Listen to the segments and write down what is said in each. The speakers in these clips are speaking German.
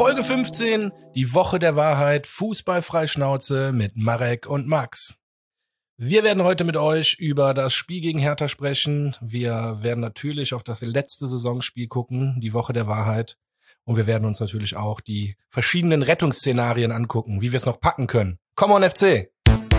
Folge 15, die Woche der Wahrheit, Fußball-Freischnauze mit Marek und Max. Wir werden heute mit euch über das Spiel gegen Hertha sprechen. Wir werden natürlich auf das letzte Saisonspiel gucken, die Woche der Wahrheit. Und wir werden uns natürlich auch die verschiedenen Rettungsszenarien angucken, wie wir es noch packen können. Come on, FC!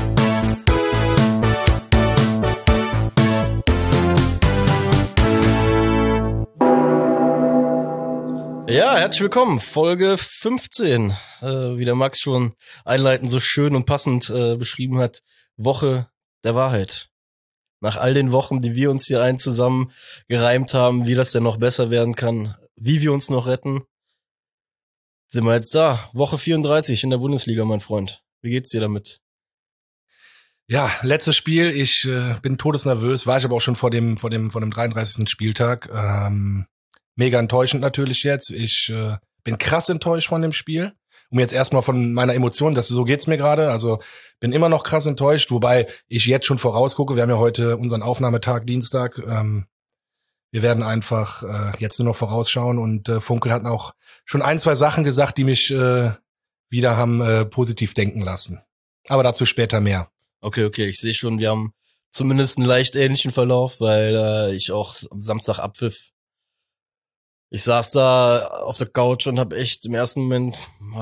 Ja, herzlich willkommen, Folge 15, wie der Max schon einleitend so schön und passend beschrieben hat, Woche der Wahrheit. Nach all den Wochen, die wir uns hier zusammen gereimt haben, wie das denn noch besser werden kann, wie wir uns noch retten, sind wir jetzt da. Woche 34 in der Bundesliga, mein Freund. Wie geht's dir damit? Ja, letztes Spiel, ich bin todesnervös, war ich aber auch schon vor dem 33. Spieltag. Mega enttäuschend natürlich jetzt. Ich bin krass enttäuscht von dem Spiel. Jetzt erstmal von meiner Emotion, so geht's mir gerade. Also bin immer noch krass enttäuscht, wobei ich jetzt schon vorausgucke. Wir haben ja heute unseren Aufnahmetag Dienstag. Wir werden einfach jetzt nur noch vorausschauen und Funkel hat auch schon ein, zwei Sachen gesagt, die mich wieder haben positiv denken lassen. Aber dazu später mehr. Okay, ich sehe schon, wir haben zumindest einen leicht ähnlichen Verlauf, weil ich auch am Samstag abpfiff. Ich saß da auf der Couch und habe echt im ersten Moment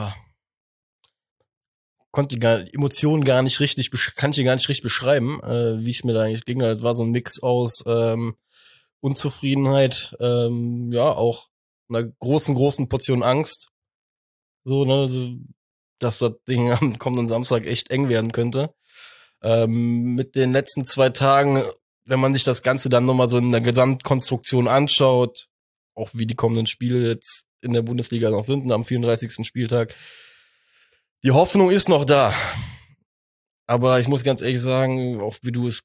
kann ich gar nicht richtig beschreiben, wie es mir da eigentlich ging. Das war so ein Mix aus Unzufriedenheit, auch einer großen Portion Angst. So, ne, dass das Ding am kommenden Samstag echt eng werden könnte. Mit den letzten 2 Tagen, wenn man sich das Ganze dann nochmal so in der Gesamtkonstruktion anschaut, auch wie die kommenden Spiele jetzt in der Bundesliga noch sind, am 34. Spieltag. Die Hoffnung ist noch da. Aber ich muss ganz ehrlich sagen, auch wie du es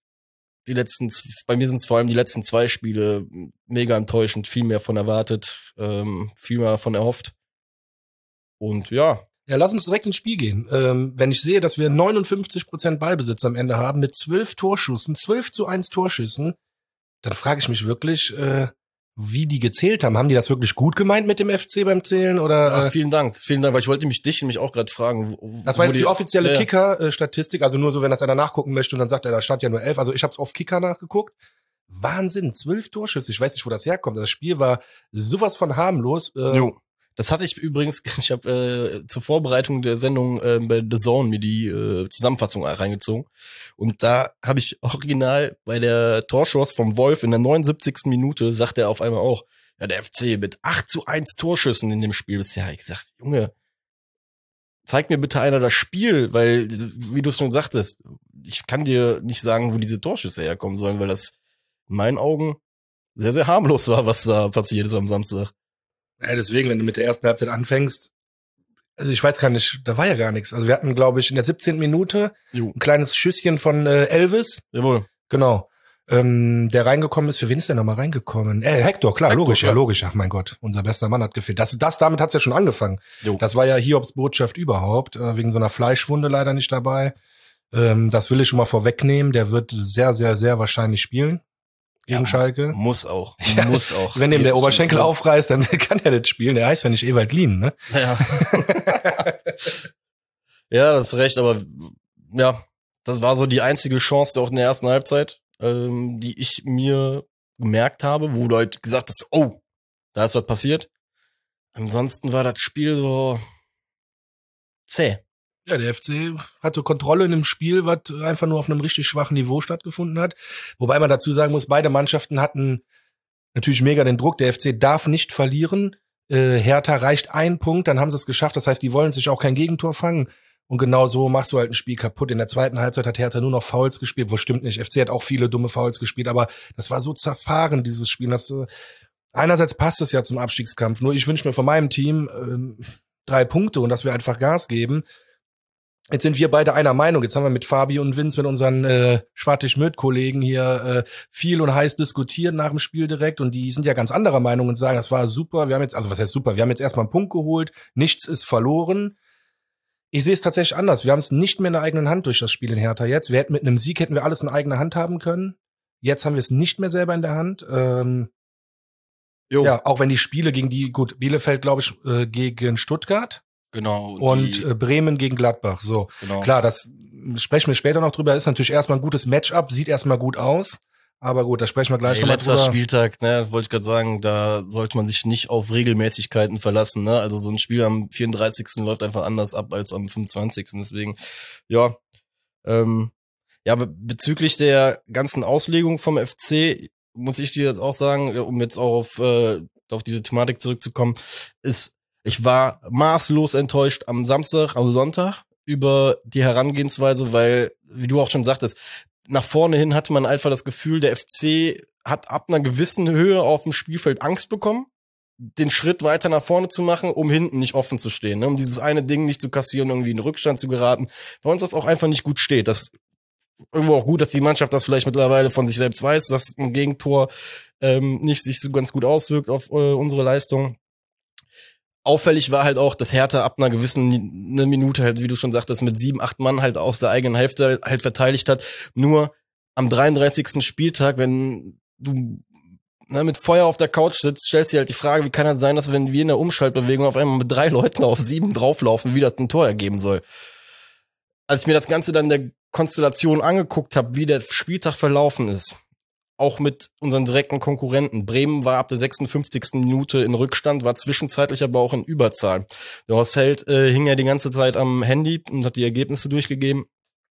bei mir sind es vor allem die letzten 2 Spiele mega enttäuschend, viel mehr von erwartet, viel mehr von erhofft. Und ja. Ja, lass uns direkt ins Spiel gehen. Wenn ich sehe, dass wir 59% Ballbesitz am Ende haben mit 12 Torschüssen, 12:1 Torschüssen, dann frage ich mich wirklich, wie die gezählt haben. Haben die das wirklich gut gemeint mit dem FC beim Zählen? Oder? Ja, vielen Dank, weil ich wollte dich auch gerade fragen. Das war jetzt die offizielle Kicker-Statistik, also nur so, wenn das einer nachgucken möchte und dann sagt er, da stand ja nur 11. Also ich habe es auf Kicker nachgeguckt. Wahnsinn, 12 Torschüsse. Ich weiß nicht, wo das herkommt. Das Spiel war sowas von harmlos. Jo. Das hatte ich übrigens, ich habe zur Vorbereitung der Sendung bei The Zone mir die Zusammenfassung reingezogen. Und da habe ich original bei der Torchance vom Wolf in der 79. Minute, sagt er auf einmal auch, ja, der FC mit 8:1 Torschüssen in dem Spiel bisher. Ich gesagt, Junge, zeig mir bitte einer das Spiel, weil, wie du es schon sagtest, ich kann dir nicht sagen, wo diese Torschüsse herkommen sollen, weil das in meinen Augen sehr, sehr harmlos war, was da passiert ist am Samstag. Ja, deswegen, wenn du mit der ersten Halbzeit anfängst, also ich weiß gar nicht, da war ja gar nichts. Also wir hatten, glaube ich, in der 17. Minute ein kleines Schüsschen von Elvis. Jawohl. Genau. Der reingekommen ist. Für wen ist der nochmal reingekommen? Hector, klar, Hector, logisch, ja, logisch. Ach mein Gott, unser bester Mann hat gefehlt. Damit hat's ja schon angefangen. Jo. Das war ja Hiobs Botschaft überhaupt, wegen so einer Fleischwunde leider nicht dabei. Das will ich schon mal vorwegnehmen. Der wird sehr, sehr, sehr wahrscheinlich spielen. Gegen Schalke. Muss auch. Wenn ihm der Oberschenkel aufreißt, dann kann er nicht spielen. Der heißt ja nicht Ewald Lien, ne? Ja. Ja, das ist recht, aber ja, das war so die einzige Chance auch in der ersten Halbzeit, die ich mir gemerkt habe, wo du halt gesagt hast, oh, da ist was passiert. Ansonsten war das Spiel so zäh. Ja, der FC hatte Kontrolle in einem Spiel, was einfach nur auf einem richtig schwachen Niveau stattgefunden hat. Wobei man dazu sagen muss, beide Mannschaften hatten natürlich mega den Druck. Der FC darf nicht verlieren. Hertha reicht 1 Punkt, dann haben sie es geschafft. Das heißt, die wollen sich auch kein Gegentor fangen. Und genau so machst du halt ein Spiel kaputt. In der zweiten Halbzeit hat Hertha nur noch Fouls gespielt. Wo stimmt nicht. FC hat auch viele dumme Fouls gespielt, aber das war so zerfahren, dieses Spiel. Einerseits passt es ja zum Abstiegskampf. Nur ich wünsche mir von meinem Team 3 Punkte und dass wir einfach Gas geben. Jetzt sind wir beide einer Meinung. Jetzt haben wir mit Fabi und Vince, mit unseren Schwartig-Möd-Kollegen hier viel und heiß diskutiert nach dem Spiel direkt. Und die sind ja ganz anderer Meinung und sagen, das war super. Wir haben jetzt, also was heißt super? Wir haben jetzt erstmal einen Punkt geholt. Nichts ist verloren. Ich sehe es tatsächlich anders. Wir haben es nicht mehr in der eigenen Hand durch das Spiel in Hertha jetzt. Mit einem Sieg hätten wir alles in eigener Hand haben können. Jetzt haben wir es nicht mehr selber in der Hand. Jo. Ja, auch wenn die Spiele gegen gut, Bielefeld, glaube ich, gegen Stuttgart Genau. und Bremen gegen Gladbach. So, Genau. klar, das sprechen wir später noch drüber. Ist natürlich erstmal ein gutes Matchup, sieht erstmal gut aus. Aber gut, da sprechen wir gleich nochmal drüber. Letzter Spieltag, ne, wollte ich gerade sagen, da sollte man sich nicht auf Regelmäßigkeiten verlassen, ne? Also so ein Spiel am 34. läuft einfach anders ab als am 25. Deswegen, ja, ja, bezüglich der ganzen Auslegung vom FC muss ich dir jetzt auch sagen, um jetzt auch auf diese Thematik zurückzukommen, ich war maßlos enttäuscht am Sonntag über die Herangehensweise, weil, wie du auch schon sagtest, nach vorne hin hatte man einfach das Gefühl, der FC hat ab einer gewissen Höhe auf dem Spielfeld Angst bekommen, den Schritt weiter nach vorne zu machen, um hinten nicht offen zu stehen, ne? Um dieses eine Ding nicht zu kassieren, irgendwie in den Rückstand zu geraten, weil uns das auch einfach nicht gut steht. Das irgendwo auch gut, dass die Mannschaft das vielleicht mittlerweile von sich selbst weiß, dass ein Gegentor nicht sich so ganz gut auswirkt auf unsere Leistung. Auffällig war halt auch, dass Hertha ab einer gewissen Minute halt, wie du schon sagtest, mit 7, 8 Mann halt aus der eigenen Hälfte halt verteidigt hat. Nur am 33. Spieltag, wenn du mit Feuer auf der Couch sitzt, stellst du dir halt die Frage, wie kann das sein, dass wenn wir in der Umschaltbewegung auf einmal mit 3 Leuten auf 7 drauflaufen, wie das ein Tor ergeben soll. Als ich mir das Ganze dann der Konstellation angeguckt habe, wie der Spieltag verlaufen ist, auch mit unseren direkten Konkurrenten. Bremen war ab der 56. Minute in Rückstand, war zwischenzeitlich aber auch in Überzahl. Der Horst Held hing ja die ganze Zeit am Handy und hat die Ergebnisse durchgegeben.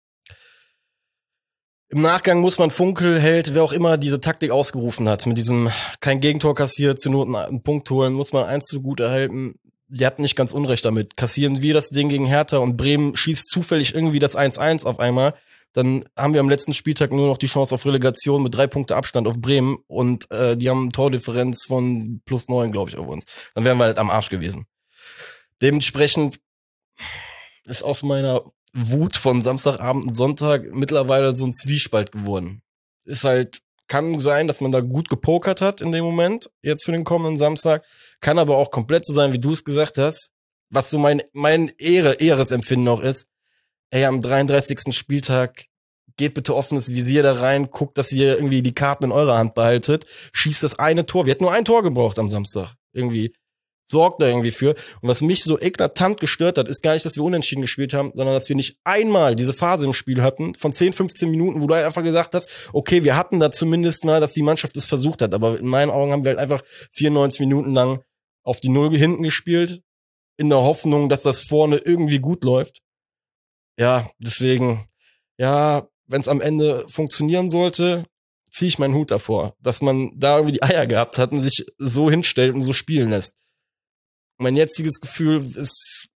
Im Nachgang muss man Funkel, Held, wer auch immer diese Taktik ausgerufen hat, mit diesem kein Gegentor kassiert, zur Not einen Punkt holen, muss man eins zugute erhalten. Die hatten nicht ganz Unrecht damit. Kassieren wir das Ding gegen Hertha und Bremen schießt zufällig irgendwie das 1-1 auf einmal, dann haben wir am letzten Spieltag nur noch die Chance auf Relegation mit 3 Punkte Abstand auf Bremen und die haben eine Tordifferenz von +9, glaube ich, auf uns. Dann wären wir halt am Arsch gewesen. Dementsprechend ist aus meiner Wut von Samstagabend und Sonntag mittlerweile so ein Zwiespalt geworden. Ist halt, kann sein, dass man da gut gepokert hat in dem Moment, jetzt für den kommenden Samstag. Kann aber auch komplett so sein, wie du es gesagt hast, was so mein Ehresempfinden auch ist. Ey, am 33. Spieltag geht bitte offenes Visier da rein, guckt, dass ihr irgendwie die Karten in eurer Hand behaltet, schießt das eine Tor. Wir hätten nur ein Tor gebraucht am Samstag. Irgendwie sorgt da irgendwie für. Und was mich so eklatant gestört hat, ist gar nicht, dass wir unentschieden gespielt haben, sondern dass wir nicht einmal diese Phase im Spiel hatten von 10, 15 Minuten, wo du halt einfach gesagt hast, okay, wir hatten da zumindest mal, dass die Mannschaft es versucht hat. Aber in meinen Augen haben wir halt einfach 94 Minuten lang auf die Null hinten gespielt, in der Hoffnung, dass das vorne irgendwie gut läuft. Ja, deswegen, ja, wenn es am Ende funktionieren sollte, ziehe ich meinen Hut davor, dass man da irgendwie die Eier gehabt hat und sich so hinstellt und so spielen lässt. Mein jetziges Gefühl ist,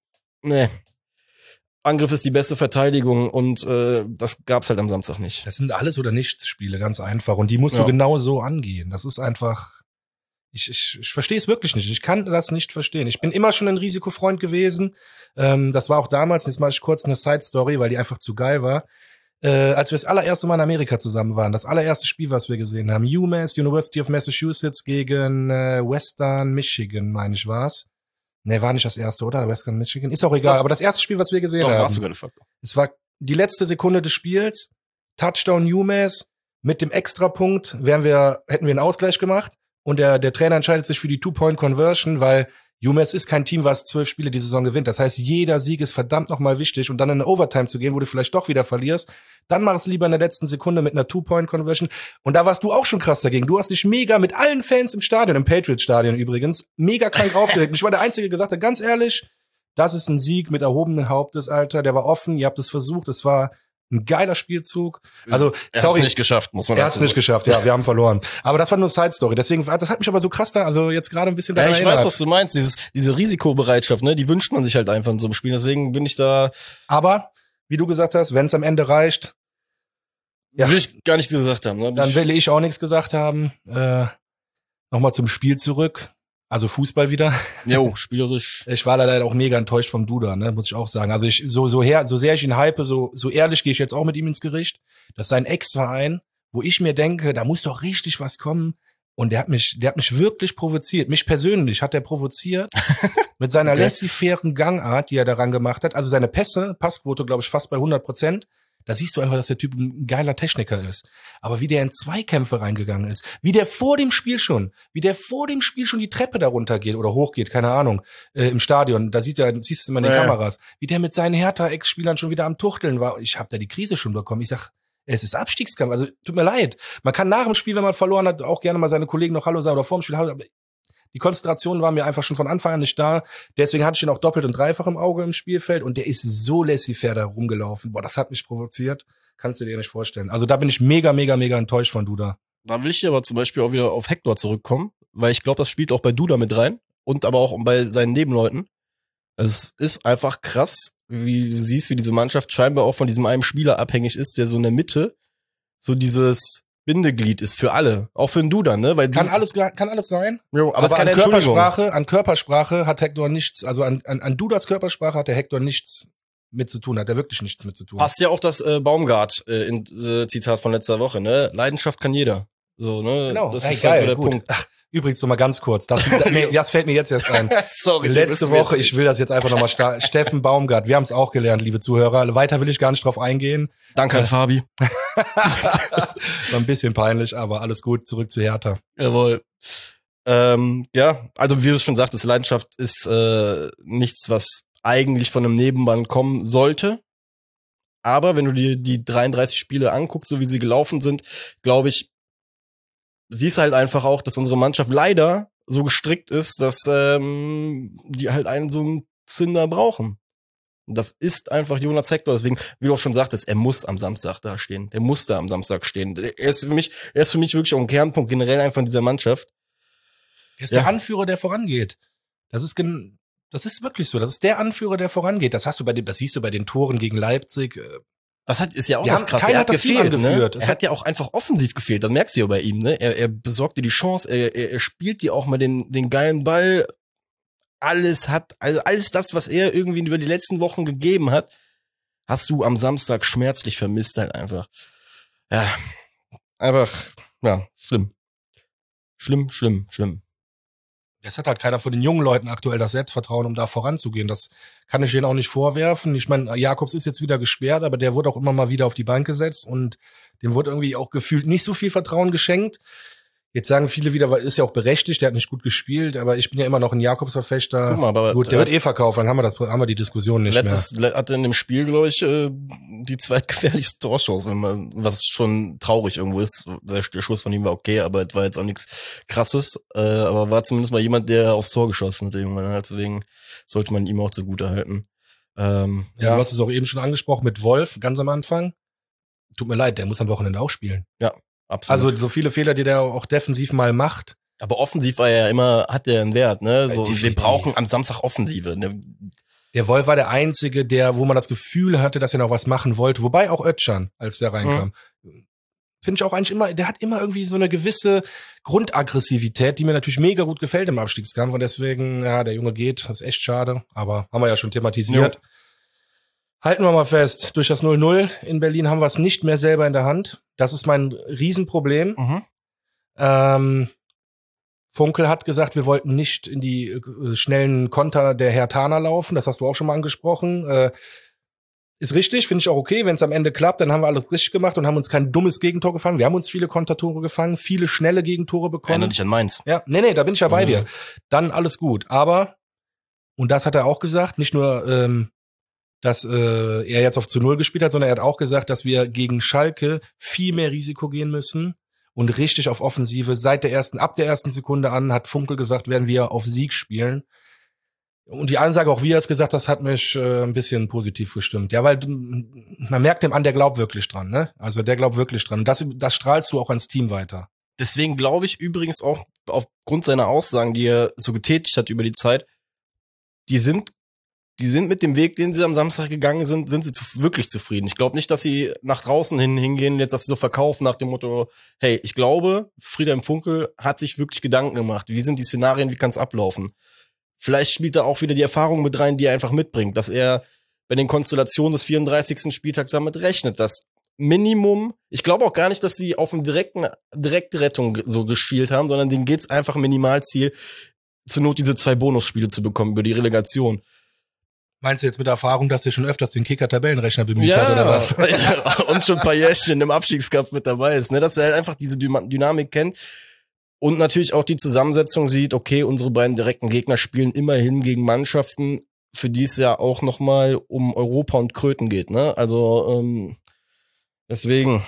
Angriff ist die beste Verteidigung und das gab's halt am Samstag nicht. Das sind alles oder nichts Spiele, ganz einfach. Und die musst du genau so angehen. Das ist einfach, ich verstehe es wirklich nicht. Ich kann das nicht verstehen. Ich bin immer schon ein Risikofreund gewesen. Das war auch damals, jetzt mache ich kurz eine Side-Story, weil die einfach zu geil war. Als wir das allererste Mal in Amerika zusammen waren, das allererste Spiel, was wir gesehen haben, UMass, University of Massachusetts gegen Western Michigan, meine ich, war's. Nee, war nicht das erste, oder? Western Michigan. Ist auch egal, aber das erste Spiel, was wir gesehen haben. Warst du gerade fuck. Es war die letzte Sekunde des Spiels, Touchdown UMass, mit dem Extrapunkt hätten wir einen Ausgleich gemacht und der Trainer entscheidet sich für die Two-Point-Conversion, weil UMass ist kein Team, was 12 Spiele die Saison gewinnt. Das heißt, jeder Sieg ist verdammt nochmal wichtig und dann in eine Overtime zu gehen, wo du vielleicht doch wieder verlierst, dann mach es lieber in der letzten Sekunde mit einer Two-Point-Conversion. Und da warst du auch schon krass dagegen. Du hast dich mega mit allen Fans im Stadion, im Patriots-Stadion übrigens, mega krank aufgeregt. Ich war der Einzige, der gesagt hat, ganz ehrlich, das ist ein Sieg mit erhobenen Hauptes, Alter. Der war offen, ihr habt es versucht, es war ein geiler Spielzug. Also, er hat's nicht geschafft, muss man sagen. Er hat's nicht geschafft, ja, wir haben verloren. Aber das war nur Side-Story. Deswegen, das hat mich aber so krass da, also jetzt gerade ein bisschen daran erinnert. Ich weiß, was du meinst. Diese Risikobereitschaft, ne, die wünscht man sich halt einfach in so einem Spiel. Deswegen bin ich da. Aber, wie du gesagt hast, wenn es am Ende reicht, ja, will ich gar nichts gesagt haben. Ne? Dann will ich auch nichts gesagt haben. Nochmal zum Spiel zurück. Also Fußball wieder. Jo, spielerisch. Ich war leider auch mega enttäuscht vom Duda, ne, muss ich auch sagen. Also so sehr ich ihn hype, so ehrlich gehe ich jetzt auch mit ihm ins Gericht. Das ist ein Ex-Verein, wo ich mir denke, da muss doch richtig was kommen. Und der hat mich wirklich provoziert. Mich persönlich hat er provoziert mit seiner laissez-fairen Gangart, die er daran gemacht hat. Also seine Passquote, glaube ich, fast bei 100%. Da siehst du einfach, dass der Typ ein geiler Techniker ist. Aber wie der in Zweikämpfe reingegangen ist, wie der vor dem Spiel schon die Treppe da runtergeht oder hochgeht, keine Ahnung, im Stadion, siehst du es immer in den Kameras, wie der mit seinen Hertha-Ex-Spielern schon wieder am Tuchteln war. Ich habe da die Krise schon bekommen. Ich sag, es ist Abstiegskampf. Also tut mir leid. Man kann nach dem Spiel, wenn man verloren hat, auch gerne mal seine Kollegen noch Hallo sagen oder vor dem Spiel Hallo. Aber die Konzentration war mir einfach schon von Anfang an nicht da. Deswegen hatte ich ihn auch doppelt und dreifach im Auge im Spielfeld. Und der ist so laissez-faire da rumgelaufen. Boah, das hat mich provoziert. Kannst du dir nicht vorstellen. Also da bin ich mega, mega, mega enttäuscht von Duda. Da will ich aber zum Beispiel auch wieder auf Hector zurückkommen, weil ich glaube, das spielt auch bei Duda mit rein und aber auch bei seinen Nebenleuten. Es ist einfach krass, wie du siehst, wie diese Mannschaft scheinbar auch von diesem einen Spieler abhängig ist, der so in der Mitte so dieses Bindeglied ist für alle, auch für den Duda, ne? Weil kann alles sein. Jo, aber es kann an Körpersprache hat Hector nichts, also an Dudas Körpersprache hat der Hector nichts mit zu tun, hat er wirklich nichts mit zu tun. Passt ja auch das Baumgart Zitat von letzter Woche, ne? Leidenschaft kann jeder. So, ne? Genau, das ist geil, halt so der gut. Punkt. Ach, übrigens noch mal ganz kurz, das fällt mir jetzt erst ein. Sorry, Letzte Woche, ich will das jetzt einfach nochmal Steffen Baumgart, wir haben es auch gelernt, liebe Zuhörer. Weiter will ich gar nicht drauf eingehen. Danke an Fabi. War ein bisschen peinlich, aber alles gut, zurück zu Hertha. Jawohl. Ja, also wie du es schon sagtest, Leidenschaft ist nichts, was eigentlich von einem Nebenmann kommen sollte. Aber wenn du dir die 33 Spiele anguckst, so wie sie gelaufen sind, glaube ich, siehst halt einfach auch, dass unsere Mannschaft leider so gestrickt ist, dass die halt einen so einen Zünder brauchen. Das ist einfach Jonas Hector. Deswegen, wie du auch schon sagtest, er muss am Samstag da stehen. Er muss da am Samstag stehen. Er ist für mich wirklich auch ein Kernpunkt generell einfach in dieser Mannschaft. Er ist der Anführer, der vorangeht. Das ist wirklich so. Das ist der Anführer, der vorangeht. Das siehst du bei den Toren gegen Leipzig. Ist ja auch das Krasse. Er hat gefehlt, ne? Er hat ja auch einfach offensiv gefehlt. Das merkst du ja bei ihm, ne? Er besorgt dir die Chance. Er spielt dir auch mal den geilen Ball. Alles das, was er irgendwie über die letzten Wochen gegeben hat, hast du am Samstag schmerzlich vermisst halt einfach. Ja, einfach, ja, schlimm. Schlimm. Es hat halt keiner von den jungen Leuten aktuell das Selbstvertrauen, um da voranzugehen. Das kann ich denen auch nicht vorwerfen. Ich meine, Jakobs ist jetzt wieder gesperrt, aber der wurde auch immer mal wieder auf die Bank gesetzt und dem wurde irgendwie auch gefühlt nicht so viel Vertrauen geschenkt. Jetzt sagen viele wieder, weil ist ja auch berechtigt, der hat nicht gut gespielt, aber ich bin ja immer noch ein Jakobs-Verfechter. Guck mal, aber gut, der wird verkauft, dann haben wir die Diskussion nicht mehr. Hatte in dem Spiel, glaube ich, die zweitgefährlichste Torchance, was schon traurig irgendwo ist. Der Schuss von ihm war okay, aber es war jetzt auch nichts Krasses. Aber war zumindest mal jemand, der aufs Tor geschossen hat irgendwann. Deswegen sollte man ihm auch zugute halten. Ja, du hast es auch eben schon angesprochen mit Wolf, ganz am Anfang. Tut mir leid, der muss am Wochenende auch spielen. Ja. Absolut. Also so viele Fehler, die der auch defensiv mal macht. Aber offensiv war er immer, hat der einen Wert, ne? So, wir brauchen am Samstag Offensive. Ne? Der Wolf war der Einzige, wo man das Gefühl hatte, dass er noch was machen wollte. Wobei auch Özcan, als der reinkam. Finde ich auch eigentlich immer, der hat immer irgendwie so eine gewisse Grundaggressivität, die mir natürlich mega gut gefällt im Abstiegskampf. Und deswegen, ja, der Junge geht, das ist echt schade. Aber haben wir ja schon thematisiert. Jo. Halten wir mal fest, durch das 0-0 in Berlin haben wir es nicht mehr selber in der Hand. Das ist mein Riesenproblem. Funkel hat gesagt, wir wollten nicht in die schnellen Konter der Herthaner laufen. Das hast du auch schon mal angesprochen. Ist richtig, finde ich auch okay. Wenn es am Ende klappt, dann haben wir alles richtig gemacht und haben uns kein dummes Gegentor gefangen. Wir haben uns viele Kontertore gefangen, viele schnelle Gegentore bekommen. Erinnere dich an Mainz. Ja, nee, da bin ich ja bei dir. Dann alles gut. Aber, und das hat er auch gesagt, nicht nur dass er jetzt auf zu 0 gespielt hat, sondern er hat auch gesagt, dass wir gegen Schalke viel mehr Risiko gehen müssen und richtig auf Offensive. Ab der ersten Sekunde an hat Funkel gesagt, werden wir auf Sieg spielen. Und die Ansage, auch wie er es gesagt hat, das hat mich ein bisschen positiv gestimmt. Ja, weil man merkt dem an, der glaubt wirklich dran, ne? Also der glaubt wirklich dran. Das strahlst du auch ans Team weiter. Deswegen glaube ich übrigens auch aufgrund seiner Aussagen, die er so getätigt hat über die Zeit, die sind mit dem Weg, den sie am Samstag gegangen sind sie wirklich zufrieden. Ich glaube nicht, dass sie nach draußen hingehen, jetzt dass sie so verkaufen nach dem Motto, hey, ich glaube, Friedhelm Funkel hat sich wirklich Gedanken gemacht. Wie sind die Szenarien, wie kann es ablaufen? Vielleicht spielt er auch wieder die Erfahrung mit rein, die er einfach mitbringt, dass er bei den Konstellationen des 34. Spieltags damit rechnet, dass Minimum, ich glaube auch gar nicht, dass sie auf eine direkte Rettung so gespielt haben, sondern denen geht's einfach Minimalziel, zur Not diese 2 Bonusspiele zu bekommen über die Relegation. Meinst du jetzt mit Erfahrung, dass der schon öfters den Kicker-Tabellenrechner bemüht hat, oder was? Ja, und schon ein paar Jährchen im Abstiegskampf mit dabei ist, ne? Dass er halt einfach diese Dynamik kennt und natürlich auch die Zusammensetzung sieht, okay, unsere beiden direkten Gegner spielen immerhin gegen Mannschaften, für die es ja auch nochmal um Europa und Kröten geht, ne? Also, deswegen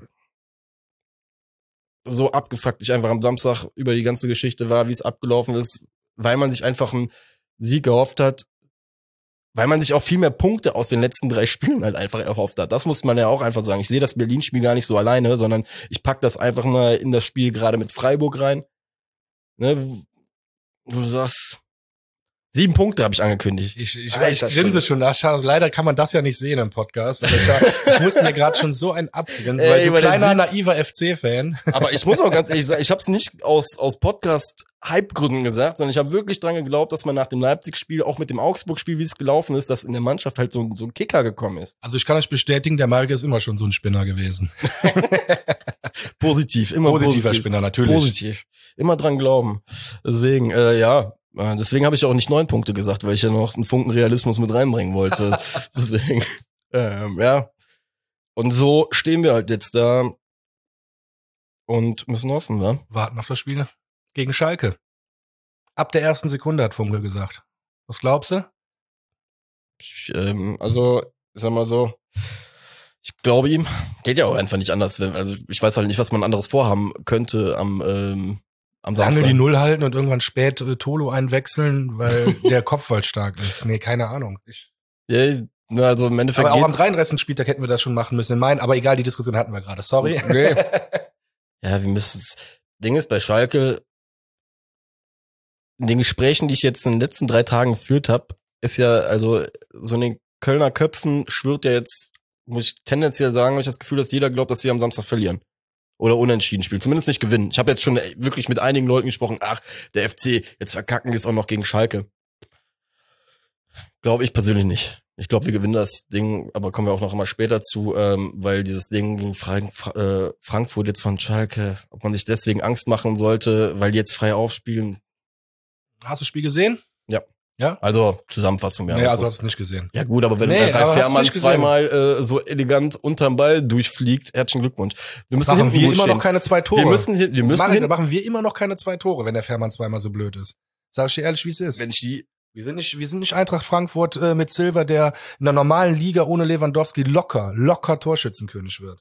so abgefuckt ich einfach am Samstag über die ganze Geschichte war, wie es abgelaufen ist, weil man sich einfach einen Sieg gehofft hat, weil man sich auch viel mehr Punkte aus den letzten 3 Spielen halt einfach erhofft hat. Das muss man ja auch einfach sagen. Ich sehe das Berlin-Spiel gar nicht so alleine, sondern ich pack das einfach mal in das Spiel gerade mit Freiburg rein. Ne, du sagst, 7 Punkte habe ich angekündigt. Ich grinse schon. Ach, schade, leider kann man das ja nicht sehen im Podcast. Aber ich musste mir gerade schon so ein abgrinsen, weil du kleiner, naiver FC-Fan. Aber ich muss auch ganz ehrlich sagen, ich habe es nicht aus Podcast-Hype-Gründen gesagt, sondern ich habe wirklich dran geglaubt, dass man nach dem Leipzig-Spiel, auch mit dem Augsburg-Spiel, wie es gelaufen ist, dass in der Mannschaft halt so ein Kicker gekommen ist. Also ich kann euch bestätigen, der Marc ist immer schon so ein Spinner gewesen. Positiv, immer positiver Spinner, natürlich. Positiv. Immer dran glauben. Deswegen, deswegen habe ich auch nicht 9 Punkte gesagt, weil ich ja noch einen Funken Realismus mit reinbringen wollte. Deswegen, ja. Und so stehen wir halt jetzt da und müssen hoffen, wa? Warten auf das Spiel gegen Schalke. Ab der ersten Sekunde hat Funkel gesagt. Was glaubst du? Ich sag mal so, ich glaube ihm, geht ja auch einfach nicht anders. Also ich weiß halt nicht, was man anderes vorhaben könnte am Samstag. Lange die Null halten und irgendwann spät Tolo einwechseln, weil der Kopfball stark ist. Nee, keine Ahnung. Ja, also im Endeffekt aber auch am 33. Spieltag hätten wir das schon machen müssen. Aber egal, die Diskussion hatten wir gerade. Sorry. Okay. Ja, Ding ist bei Schalke, in den Gesprächen, die ich jetzt in den letzten 3 Tagen geführt habe, ist ja, also so in den Kölner Köpfen schwirrt ja jetzt, muss ich tendenziell sagen, habe ich das Gefühl, dass jeder glaubt, dass wir am Samstag verlieren. Oder unentschieden spielen, zumindest nicht gewinnen. Ich habe jetzt schon wirklich mit einigen Leuten gesprochen, der FC, jetzt verkacken wir es auch noch gegen Schalke. Glaube ich persönlich nicht. Ich glaube, wir gewinnen das Ding, aber kommen wir auch noch mal später zu, weil dieses Ding gegen Frankfurt jetzt von Schalke, ob man sich deswegen Angst machen sollte, weil die jetzt frei aufspielen. Hast du das Spiel gesehen? Ja. Ja? Also Zusammenfassung. Ja, also hast du es nicht gesehen. Ja gut, aber wenn Ralf Fährmann zweimal so elegant unterm Ball durchfliegt, herzlichen Glückwunsch. Machen wir immer noch keine 2 Tore. Machen wir immer noch keine 2 Tore, wenn der Fährmann zweimal so blöd ist. Sag ich dir ehrlich, wie es ist. Wir sind nicht Eintracht Frankfurt mit Silva, der in der normalen Liga ohne Lewandowski locker Torschützenkönig wird.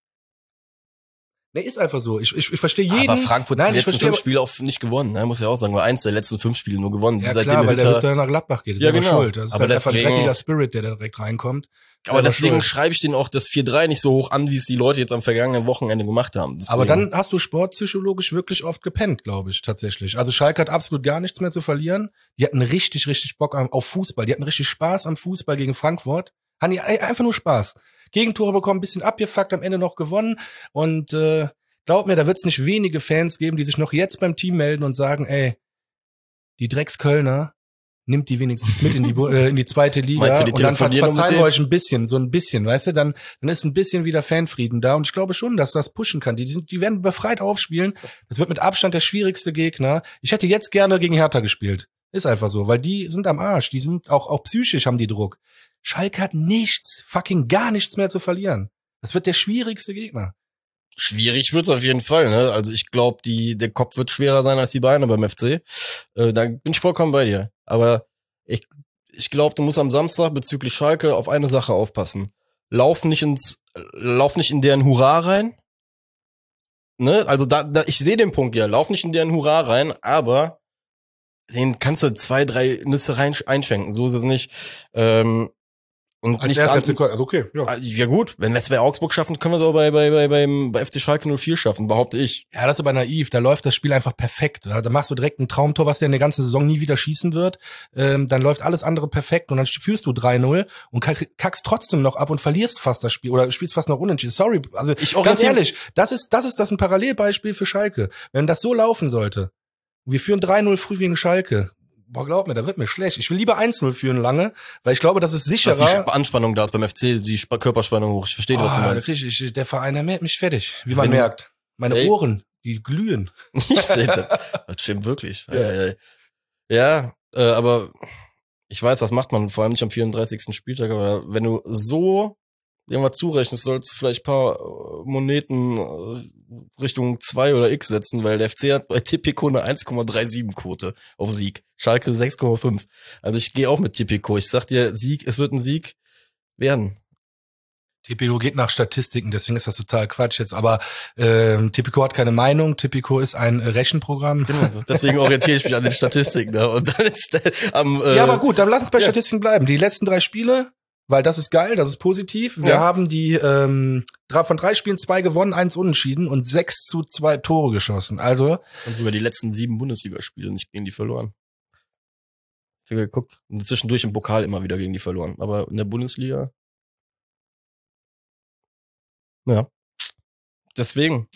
Nee, ist einfach so. Ich verstehe jeden. Aber Frankfurt hat die letzten 5 Spiele auch nicht gewonnen. Ne? Muss ja auch sagen, nur 1 der letzten 5 Spiele nur gewonnen. Ja klar, weil der Hütter nach Gladbach geht. Das ist genau. Schuld. Das ist aber halt einfach ein dreckiger Spirit, der da direkt reinkommt. Aber deswegen schreibe ich den auch das 4-3 nicht so hoch an, wie es die Leute jetzt am vergangenen Wochenende gemacht haben. Deswegen. Aber dann hast du sportpsychologisch wirklich oft gepennt, glaube ich, tatsächlich. Also Schalke hat absolut gar nichts mehr zu verlieren. Die hatten richtig Bock auf Fußball. Die hatten richtig Spaß am Fußball gegen Frankfurt. Hatten die einfach nur Spaß. Gegentore bekommen, ein bisschen abgefuckt, am Ende noch gewonnen. Und glaub mir, da wird's nicht wenige Fans geben, die sich noch jetzt beim Team melden und sagen, ey, die Dreckskölner nimmt die wenigstens mit in die zweite Liga. Meinst du, die und dann verzeihen wir euch ein bisschen, weißt du, dann ist ein bisschen wieder Fanfrieden da und ich glaube schon, dass das pushen kann. Die werden befreit aufspielen. Das wird mit Abstand der schwierigste Gegner. Ich hätte jetzt gerne gegen Hertha gespielt. Ist einfach so, weil die sind am Arsch. Die sind auch psychisch haben die Druck. Schalke hat fucking gar nichts mehr zu verlieren. Das wird der schwierigste Gegner. Schwierig wird's auf jeden Fall, ne? Also ich glaube, der Kopf wird schwerer sein als die Beine beim FC. Da bin ich vollkommen bei dir. Aber ich glaube, du musst am Samstag bezüglich Schalke auf eine Sache aufpassen. Lauf nicht in deren Hurra rein. Ne? Also ich sehe den Punkt ja. Lauf nicht in deren Hurra rein, aber den kannst du 2, 3 Nüsse einschenken. So ist es nicht. Und als nicht also okay, ja. Ja gut, wenn wir es bei Augsburg schaffen, können wir es auch bei FC Schalke 04 schaffen, behaupte ich. Ja, das ist aber naiv. Da läuft das Spiel einfach perfekt. Da machst du direkt ein Traumtor, was der in der ganzen Saison nie wieder schießen wird. Dann läuft alles andere perfekt und dann führst du 3-0 und kackst trotzdem noch ab und verlierst fast das Spiel oder spielst fast noch unentschieden. Sorry, also ganz ehrlich, das ist ein Parallelbeispiel für Schalke. Wenn das so laufen sollte, wir führen 3-0 früh wegen Schalke. Boah, glaub mir, da wird mir schlecht. Ich will lieber 1-0 führen lange, weil ich glaube, das ist sicherer. Dass die Anspannung da ist beim FC, die Körperspannung hoch. Ich verstehe, was du meinst. Der Verein, der mäht mich fertig, wie man merkt. Meine Ohren, die glühen. Ich sehe das. Das stimmt wirklich. Ja, aber Ich weiß, das macht man vor allem nicht am 34. Spieltag, aber wenn du so irgendwas zurechnest, sollst du vielleicht ein paar Moneten Richtung 2 oder X setzen, weil der FC hat bei Tipico eine 1,37 Quote auf Sieg. Schalke 6,5. Also ich gehe auch mit Tipico. Ich sag dir, es wird ein Sieg werden. Tipico geht nach Statistiken, deswegen ist das total Quatsch jetzt. Aber Tipico hat keine Meinung. Tipico ist ein Rechenprogramm. Genau, deswegen orientiere ich mich an den Statistiken. Ne? Und dann ist ja, aber gut, dann lass uns bei Statistiken bleiben. Die letzten 3 Spiele, weil das ist geil, das ist positiv. Wir haben die von 3 Spielen 2 gewonnen, 1 unentschieden und 6-2 Tore geschossen. Also und sogar die letzten 7 Bundesligaspiele nicht gegen die verloren. Ich habe geguckt und zwischendurch im Pokal immer wieder gegen die verloren. Aber in der Bundesliga ja. Deswegen,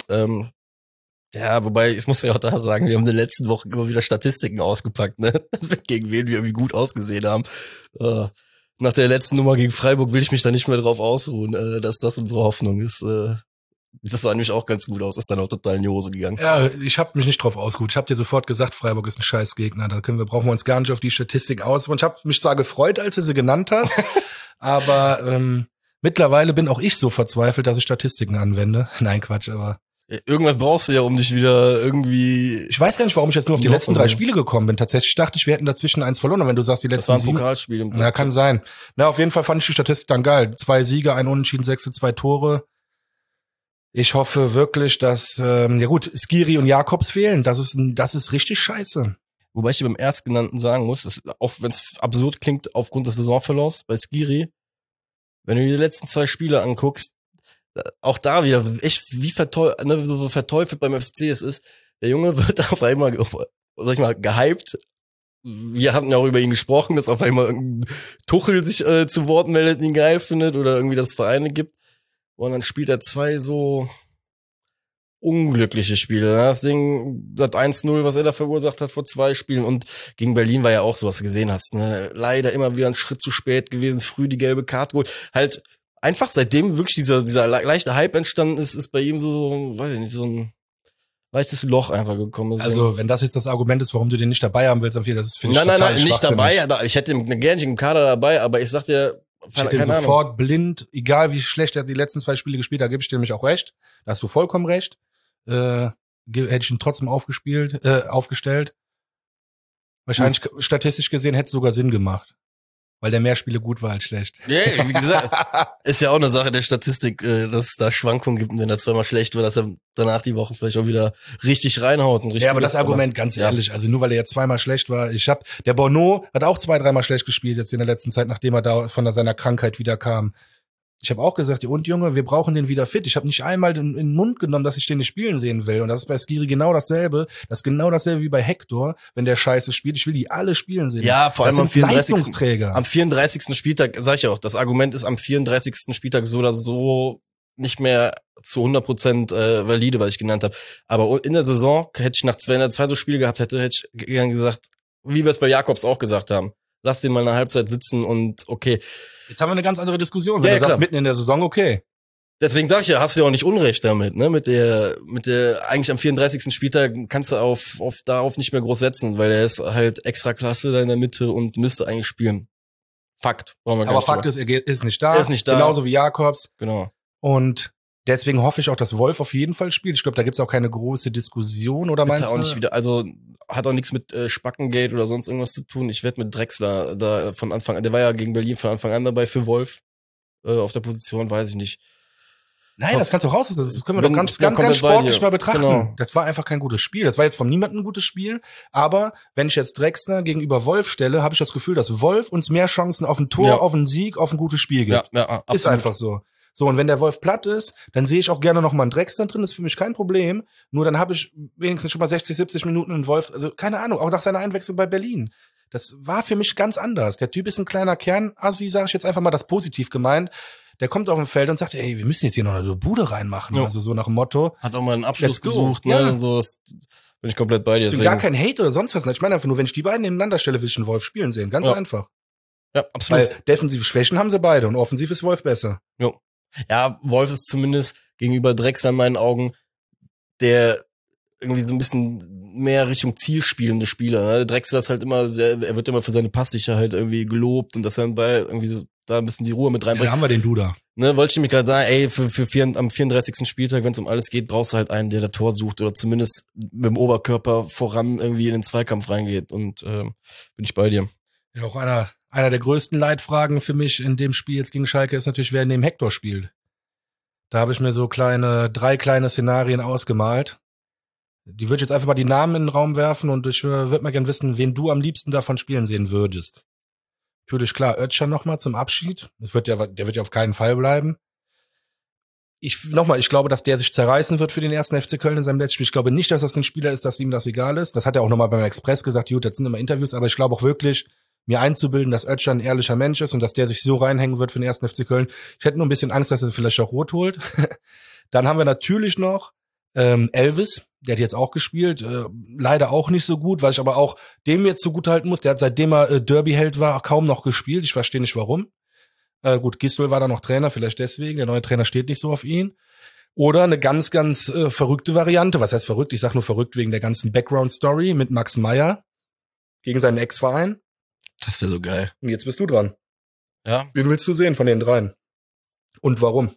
ja, wobei, ich muss ja auch da sagen, wir haben in den letzten Wochen immer wieder Statistiken ausgepackt, ne? Gegen wen wir irgendwie gut ausgesehen haben. Nach der letzten Nummer gegen Freiburg will ich mich da nicht mehr drauf ausruhen, dass das unsere Hoffnung ist. Das sah nämlich auch ganz gut aus, ist dann auch total in die Hose gegangen. Ja, ich habe mich nicht drauf ausgeruht. Ich habe dir sofort gesagt, Freiburg ist ein Scheißgegner. Da brauchen wir uns gar nicht auf die Statistik ausruhen. Ich habe mich zwar gefreut, als du sie genannt hast, aber mittlerweile bin auch ich so verzweifelt, dass ich Statistiken anwende. Nein, Quatsch, aber irgendwas brauchst du ja, um dich wieder irgendwie... Ich weiß gar nicht, warum ich jetzt nur auf die letzten 3 Spiele gekommen bin. Tatsächlich dachte ich, wir hätten dazwischen 1 verloren. Und wenn du sagst, die letzten 7... Das war ein Pokalspiel. Im ja, kann sein. Na, auf jeden Fall fand ich die Statistik dann geil. 2 Siege, 1 Unentschieden, 6-2 Tore. Ich hoffe wirklich, dass... ja gut, Skiri und Jakobs fehlen. Das ist richtig scheiße. Wobei ich dir beim Erstgenannten sagen muss, auch wenn es absurd klingt aufgrund des Saisonverlaufs bei Skiri, wenn du dir die letzten 2 Spiele anguckst, auch da wieder echt wie so verteufelt beim FC es ist. Der Junge wird auf einmal, sag ich mal, gehypt. Wir hatten ja auch über ihn gesprochen, dass auf einmal Tuchel sich zu Wort meldet, ihn geil findet oder irgendwie das Vereine gibt. Und dann spielt er 2 so unglückliche Spiele. Das Ding, das 1-0, was er da verursacht hat vor 2 Spielen und gegen Berlin war ja auch so, was du gesehen hast. Ne? Leider immer wieder ein Schritt zu spät gewesen, früh die gelbe Karte geholt. Halt einfach seitdem wirklich dieser leichte Hype entstanden ist bei ihm so, weiß ich nicht, so ein leichtes Loch einfach gekommen. Also, wenn das jetzt das Argument ist, warum du den nicht dabei haben willst, das finde ich nein, nicht dabei. Ich hätte ihn gerne im Kader dabei, aber ich sag dir, ich hätte ihn sofort blind, egal wie schlecht er die letzten 2 Spiele gespielt hat, gebe ich dir nämlich auch recht. Da hast du vollkommen recht. Hätte ich ihn trotzdem aufgestellt. Wahrscheinlich statistisch gesehen hätte es sogar Sinn gemacht. Weil der mehr Spiele gut war als schlecht. Ja, wie gesagt, ist ja auch eine Sache der Statistik, dass es da Schwankungen gibt und wenn er 2-mal schlecht war, dass er danach die Woche vielleicht auch wieder richtig reinhaut. Und richtig ja, aber das Argument, ganz ehrlich, also nur weil er jetzt 2-mal schlecht war, der Bono hat auch 2-3-mal schlecht gespielt jetzt in der letzten Zeit, nachdem er da von seiner Krankheit wieder kam. Ich habe auch gesagt, und Junge, wir brauchen den wieder fit. Ich habe nicht einmal in den Mund genommen, dass ich den nicht spielen sehen will. Und das ist bei Skiri genau dasselbe. Das ist genau dasselbe wie bei Hector, wenn der Scheiße spielt. Ich will die alle spielen sehen. Ja, vor allem am 34. Leistungsträger. Am 34. Spieltag, sag ich auch, das Argument ist am 34. Spieltag so oder so nicht mehr zu 100% valide, was ich genannt habe. Aber in der Saison hätte ich wenn er 2 so Spiele gehabt hätte ich gern gesagt, wie wir es bei Jakobs auch gesagt haben. Lass den mal eine Halbzeit sitzen und okay. Jetzt haben wir eine ganz andere Diskussion. Wenn du sagst, mitten in der Saison, okay. Deswegen sag ich ja, hast du ja auch nicht Unrecht damit, ne? Mit der, eigentlich am 34. Spieltag kannst du darauf nicht mehr groß setzen, weil er ist halt extra klasse da in der Mitte und müsste eigentlich spielen. Fakt. Aber Fakt ist, er ist nicht da. Er ist nicht da. Genauso wie Jakobs. Genau. Und deswegen hoffe ich auch, dass Wolf auf jeden Fall spielt. Ich glaube, da gibt's auch keine große Diskussion, oder meinst du? Auch nicht wieder, also hat auch nichts mit Spackengate oder sonst irgendwas zu tun. Ich werde mit Drexler da von Anfang an, der war ja gegen Berlin von Anfang an dabei für Wolf auf der Position, weiß ich nicht. Nein, das kannst du raus. Das können wir doch ganz sportlich mal betrachten. Genau. Das war einfach kein gutes Spiel. Das war jetzt von niemandem ein gutes Spiel. Aber wenn ich jetzt Drexler gegenüber Wolf stelle, habe ich das Gefühl, dass Wolf uns mehr Chancen auf ein Tor, auf einen Sieg, auf ein gutes Spiel gibt. Ja, absolut. Ist einfach so. So, und wenn der Wolf platt ist, dann sehe ich auch gerne noch mal einen Drexler drin, das ist für mich kein Problem. Nur dann habe ich wenigstens schon mal 60, 70 Minuten einen Wolf, also keine Ahnung, auch nach seiner Einwechslung bei Berlin. Das war für mich ganz anders. Der Typ ist ein kleiner Kernassi, sage ich jetzt einfach mal das positiv gemeint. Der kommt auf dem Feld und sagt, ey, wir müssen jetzt hier noch eine Bude reinmachen. Ja. Also so nach dem Motto. Hat auch mal einen Abschluss gesucht, ne? Ja. So, das bin ich komplett bei dir. Deswegen gar kein Hate oder sonst was. Ich meine einfach nur, wenn ich die beiden nebeneinander stelle, will ich einen Wolf spielen sehen. Ganz einfach. Ja, absolut. Weil defensive Schwächen haben sie beide und offensiv ist Wolf besser. Ja, Wolf ist zumindest gegenüber Drexler in meinen Augen der irgendwie so ein bisschen mehr Richtung Ziel spielende Spieler. Ne? Drexler ist halt immer er wird immer für seine Passsicherheit irgendwie gelobt und dass er bei irgendwie so da ein bisschen die Ruhe mit reinbringt. Ja, da haben wir den Duda. Ne, wollte ich nämlich gerade sagen, ey, am 34. Spieltag, wenn es um alles geht, brauchst du halt einen, der das Tor sucht oder zumindest mit dem Oberkörper voran irgendwie in den Zweikampf reingeht und bin ich bei dir. Ja, auch einer der größten Leitfragen für mich in dem Spiel jetzt gegen Schalke ist natürlich, wer neben Hector spielt. Da habe ich mir so drei kleine Szenarien ausgemalt. Die würde ich jetzt einfach mal die Namen in den Raum werfen und ich würde mal gerne wissen, wen du am liebsten davon spielen sehen würdest. Natürlich klar, Özcan nochmal zum Abschied. Der wird ja auf keinen Fall bleiben. Ich glaube, dass der sich zerreißen wird für den ersten FC Köln in seinem letzten Spiel. Ich glaube nicht, dass das ein Spieler ist, dass ihm das egal ist. Das hat er auch nochmal beim Express gesagt. Gut, das sind immer Interviews, aber ich glaube auch wirklich, mir einzubilden, dass Özcan ein ehrlicher Mensch ist und dass der sich so reinhängen wird für den ersten FC Köln. Ich hätte nur ein bisschen Angst, dass er vielleicht auch rot holt. Dann haben wir natürlich noch Elvis, der hat jetzt auch gespielt, leider auch nicht so gut, was ich aber auch dem jetzt so gut halten muss. Der hat, seitdem er Derby-Held war, kaum noch gespielt. Ich verstehe nicht, warum. Gut, Gistol war da noch Trainer, vielleicht deswegen. Der neue Trainer steht nicht so auf ihn. Oder eine ganz, ganz verrückte Variante. Was heißt verrückt? Ich sag nur verrückt wegen der ganzen Background-Story mit Max Meyer gegen seinen Ex-Verein. Das wäre so geil. Und jetzt bist du dran. Ja. Wen willst du sehen von den dreien? Und warum?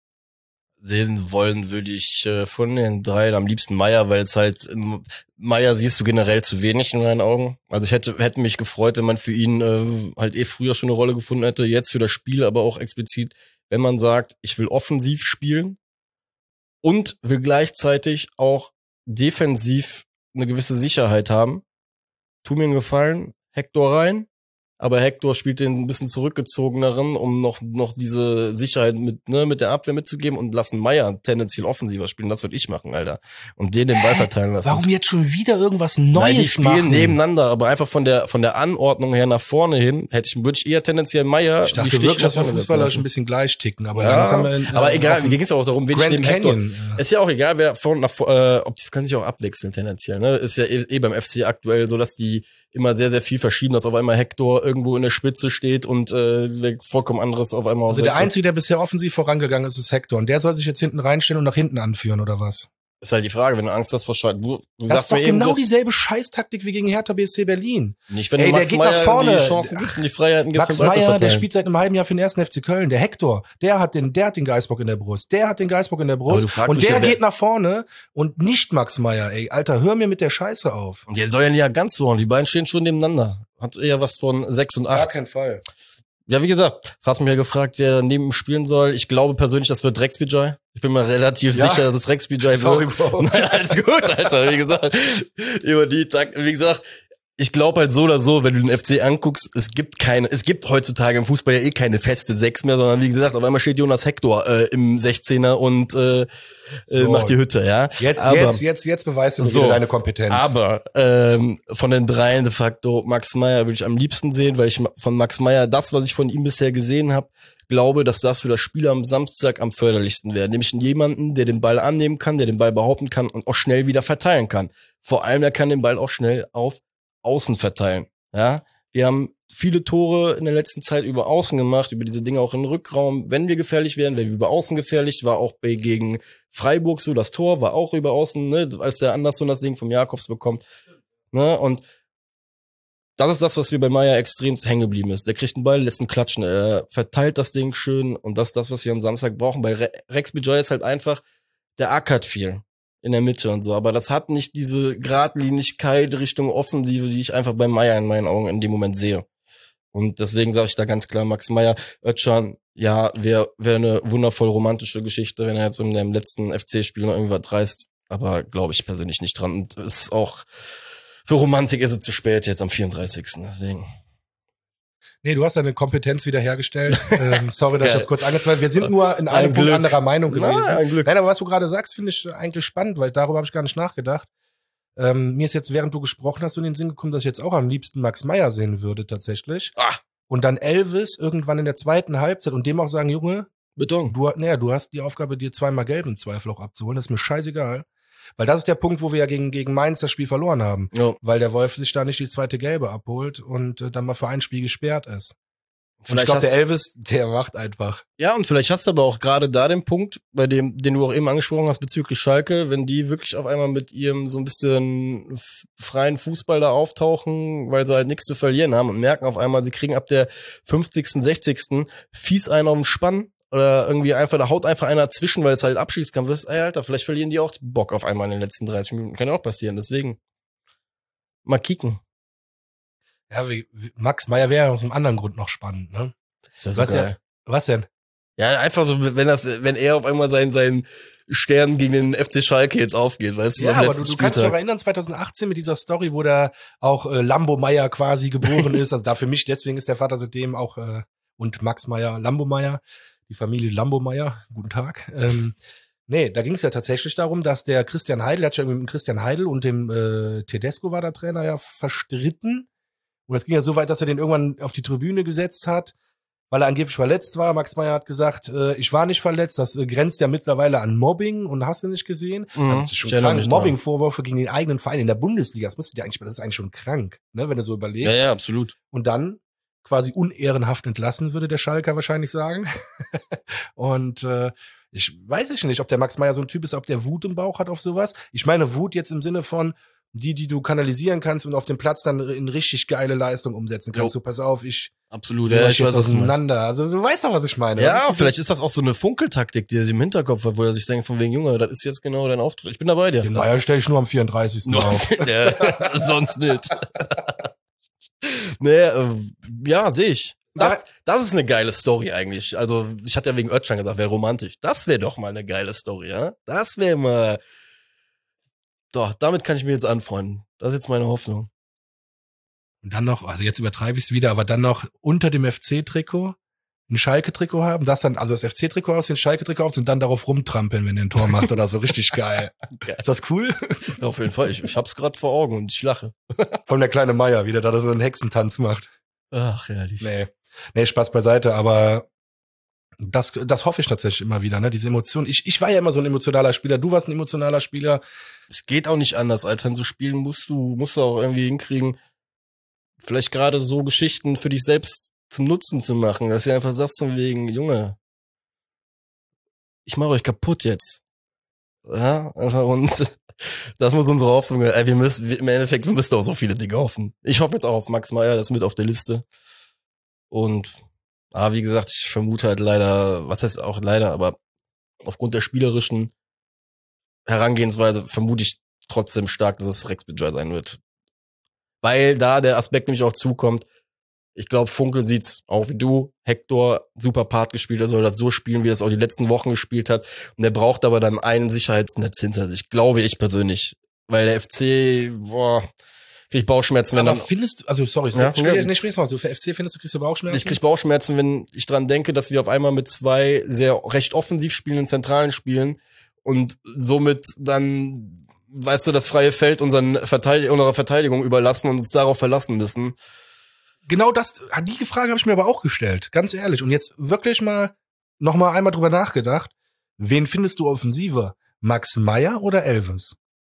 Sehen wollen würde ich von den dreien am liebsten Meier, weil es halt Meier siehst du generell zu wenig in meinen Augen. Also ich hätte mich gefreut, wenn man für ihn halt früher schon eine Rolle gefunden hätte, jetzt für das Spiel, aber auch explizit, wenn man sagt, ich will offensiv spielen und will gleichzeitig auch defensiv eine gewisse Sicherheit haben. Tu mir einen Gefallen, Hector rein. Aber Hector spielt den ein bisschen zurückgezogeneren, um noch diese Sicherheit mit der Abwehr mitzugeben und lassen Meier tendenziell offensiver spielen. Das würde ich machen, Alter. Und den Ball verteilen lassen. Warum jetzt schon wieder irgendwas Neues machen? Die spielen nebeneinander, aber einfach von der Anordnung her nach vorne hin würde ich eher tendenziell Meier. Ich dachte wirklich, dass wir fußballerisch ein bisschen gleich ticken, aber ja, langsam aber egal, mir ging es auch darum, wen ich neben Hector. Ja. Ist ja auch egal, wer die können sich auch abwechseln tendenziell, ne? Ist ja beim FC aktuell so, dass die immer sehr, sehr viel verschieben, dass auf einmal Hector irgendwo in der Spitze steht und vollkommen anderes auf einmal. Also der Einzige, der bisher offensiv vorangegangen ist, ist Hector. Und der soll sich jetzt hinten reinstellen und nach hinten anführen, oder was? Ist halt die Frage, wenn du Angst hast vor Schalke. Du das sagst ist doch mir eben, genau dieselbe Scheißtaktik wie gegen Hertha BSC Berlin. Nicht, wenn du Max Meyer die Chancen gibst und die Freiheiten gibst, Max Meyer, der spielt seit einem halben Jahr für den ersten FC Köln. Der Hector, der hat den Geißbock in der Brust. Der hat den Geißbock in der Brust. Und der geht nach vorne und nicht Max Meyer, ey. Alter, hör mir mit der Scheiße auf. Und der soll ja nicht ganz so hauen. Die beiden stehen schon nebeneinander. Hat eher was von 6 und 8. Gar kein Fall. Ja, wie gesagt, hast mich ja gefragt, wer neben ihm spielen soll. Ich glaube persönlich, das wird Rex Bijay. Ich bin mir relativ sicher, dass es Rex Bijay wird. Sorry, Bro. Nein, alles gut, Alter, wie gesagt. Wie gesagt, ich glaube halt so oder so, wenn du den FC anguckst, es gibt heutzutage im Fußball ja keine feste 6 mehr, sondern wie gesagt, auf einmal steht Jonas Hector im 16er und macht die Hütte, ja. Jetzt beweist du wieder deine Kompetenz. Aber von den dreien de facto Max Meyer würde ich am liebsten sehen, weil ich von Max Meyer das, was ich von ihm bisher gesehen habe, glaube, dass das für das Spiel am Samstag am förderlichsten wäre. Nämlich jemanden, der den Ball annehmen kann, der den Ball behaupten kann und auch schnell wieder verteilen kann. Vor allem, er kann den Ball auch schnell auf Außen verteilen. Ja, wir haben viele Tore in der letzten Zeit über Außen gemacht, über diese Dinge auch im Rückraum. Wenn wir gefährlich werden, werden wir über Außen gefährlich. War auch gegen Freiburg so, das Tor war auch über Außen, ne, als der Andersson das Ding vom Jakobs bekommt. Ne, und das ist das, was mir bei Meyer extrem hängen geblieben ist. Der kriegt einen Ball, lässt ihn klatschen, er verteilt das Ding schön und das ist das, was wir am Samstag brauchen. Bei Rex Bijay ist halt einfach, der ackert viel in der Mitte und so, aber das hat nicht diese Gradlinigkeit Richtung Offensive, die ich einfach bei Meyer in meinen Augen in dem Moment sehe. Und deswegen sage ich da ganz klar, Max Meyer, Özcan, ja, wäre eine wundervoll romantische Geschichte, wenn er jetzt in dem letzten FC-Spiel noch irgendwas reißt, aber glaube ich persönlich nicht dran. Und es ist auch, für Romantik ist es zu spät jetzt am 34. Deswegen. Nee, du hast deine Kompetenz wiederhergestellt. Sorry, dass ich das kurz angezweifelt habe. Wir sind nur in einem Punkt anderer Meinung gewesen. Ein Glück. Nein, aber was du gerade sagst, finde ich eigentlich spannend, weil darüber habe ich gar nicht nachgedacht. Mir ist jetzt, während du gesprochen hast, in den Sinn gekommen, dass ich jetzt auch am liebsten Max Meyer sehen würde, tatsächlich. Und dann Elvis irgendwann in der zweiten Halbzeit und dem auch sagen, Junge, Beton. Du hast die Aufgabe, dir zweimal gelb im Zweifel auch abzuholen. Das ist mir scheißegal. Weil das ist der Punkt, wo wir ja gegen Mainz das Spiel verloren haben. Ja. Weil der Wolf sich da nicht die zweite Gelbe abholt und dann mal für ein Spiel gesperrt ist. Und ich glaube, der Elvis, der macht einfach. Ja, und vielleicht hast du aber auch gerade da den Punkt, bei dem, den du auch eben angesprochen hast bezüglich Schalke, wenn die wirklich auf einmal mit ihrem so ein bisschen freien Fußball da auftauchen, weil sie halt nichts zu verlieren haben und merken auf einmal, sie kriegen ab der 50., 60. fies einen auf den Spann oder irgendwie einfach, da haut einfach einer dazwischen, weil es halt Abschießkampf ist. Ey, Alter, vielleicht verlieren die auch Bock auf einmal in den letzten 30 Minuten. Kann ja auch passieren, deswegen mal kicken. Ja, Max Meyer wäre aus einem anderen Grund noch spannend, ne? Das so geil. Was denn? Ja, einfach so, wenn er auf einmal sein Stern gegen den FC Schalke jetzt aufgeht, weißt du? Ja, aber du kannst dich doch erinnern, 2018 mit dieser Story, wo da auch Lambo Meyer quasi geboren ist. Also da für mich, deswegen ist der Vater seitdem auch und Max Meyer, Lambo Meyer, die Familie Lambo Meyer. Guten Tag. Nee, da ging es ja tatsächlich darum, dass der Christian Heidel, hat ja mit dem Christian Heidel und dem Tedesco war der Trainer ja verstritten. Und es ging ja so weit, dass er den irgendwann auf die Tribüne gesetzt hat, weil er angeblich verletzt war. Max Meyer hat gesagt, ich war nicht verletzt, das grenzt ja mittlerweile an Mobbing und hast du nicht gesehen. Also das ist schon krank. Mobbing-Vorwürfe gegen den eigenen Verein in der Bundesliga, das ist eigentlich schon krank, ne, wenn du so überlegst. Ja, absolut. Und dann quasi unehrenhaft entlassen, würde der Schalker wahrscheinlich sagen. Und ich weiß nicht, ob der Max Meyer so ein Typ ist, ob der Wut im Bauch hat auf sowas. Ich meine Wut jetzt im Sinne von, die du kanalisieren kannst und auf dem Platz dann in richtig geile Leistung umsetzen kannst. So, pass auf, absolut, ja, ich weiß, was auseinander. Also du weißt doch, was ich meine. Ja, vielleicht ist das auch so eine Funkeltaktik, die er sich im Hinterkopf hat, wo er sich denkt, von wegen, Junge, das ist jetzt genau dein Auftritt. Ich bin da bei dir. Den Meier stelle ich nur am 34. Nur auf. Ja, sonst nicht. Nee, ja, sehe ich. Das ist eine geile Story eigentlich. Also, ich hatte ja wegen Özcan gesagt, wäre romantisch. Das wäre doch mal eine geile Story, ja? Das wäre mal... Doch, damit kann ich mir jetzt anfreunden. Das ist jetzt meine Hoffnung. Und dann noch, also jetzt übertreibe ich es wieder, aber dann noch unter dem FC-Trikot ein Schalke-Trikot haben, das dann, also das FC-Trikot aus, den Schalke-Trikot auf und dann darauf rumtrampeln, wenn der ein Tor macht oder so. Richtig geil. Ist das cool? Ja, auf jeden Fall. Ich hab's gerade vor Augen und ich lache. Von der kleine Meier, wie der da so einen Hexentanz macht. Ach, herrlich. Nee, Spaß beiseite, aber das hoffe ich tatsächlich immer wieder, ne, diese Emotion. Ich war ja immer so ein emotionaler Spieler, du warst ein emotionaler Spieler. Es geht auch nicht anders, Alter. In so Spielen musst du auch irgendwie hinkriegen, vielleicht gerade so Geschichten für dich selbst zum Nutzen zu machen, dass du einfach sagst von wegen, Junge, ich mache euch kaputt jetzt. Ja, einfach und das muss unsere Hoffnung, wir müssen auch so viele Dinge hoffen. Ich hoffe jetzt auch auf Max Meyer, das ist mit auf der Liste. Und wie gesagt, ich vermute halt leider, was heißt auch leider, aber aufgrund der spielerischen Herangehensweise vermute ich trotzdem stark, dass es Rex Bidjai sein wird. Weil da der Aspekt nämlich auch zukommt, ich glaube, Funkel sieht's auch wie du, Hector, super Part gespielt, er soll das so spielen, wie er es auch die letzten Wochen gespielt hat. Und er braucht aber dann ein Sicherheitsnetz hinter sich, glaube ich persönlich. Weil der FC, krieg ich Bauchschmerzen, wenn aber dann... findest du, also sorry, sprich mal so, für FC findest du, kriegst du Bauchschmerzen? Ich krieg Bauchschmerzen, wenn ich dran denke, dass wir auf einmal mit zwei sehr recht offensiv spielenden Zentralen spielen und somit dann, weißt du, das freie Feld unserer Verteidigung überlassen und uns darauf verlassen müssen. Genau die Frage habe ich mir aber auch gestellt, ganz ehrlich. Und jetzt wirklich noch mal einmal drüber nachgedacht. Wen findest du offensiver? Max Meyer oder Elvis?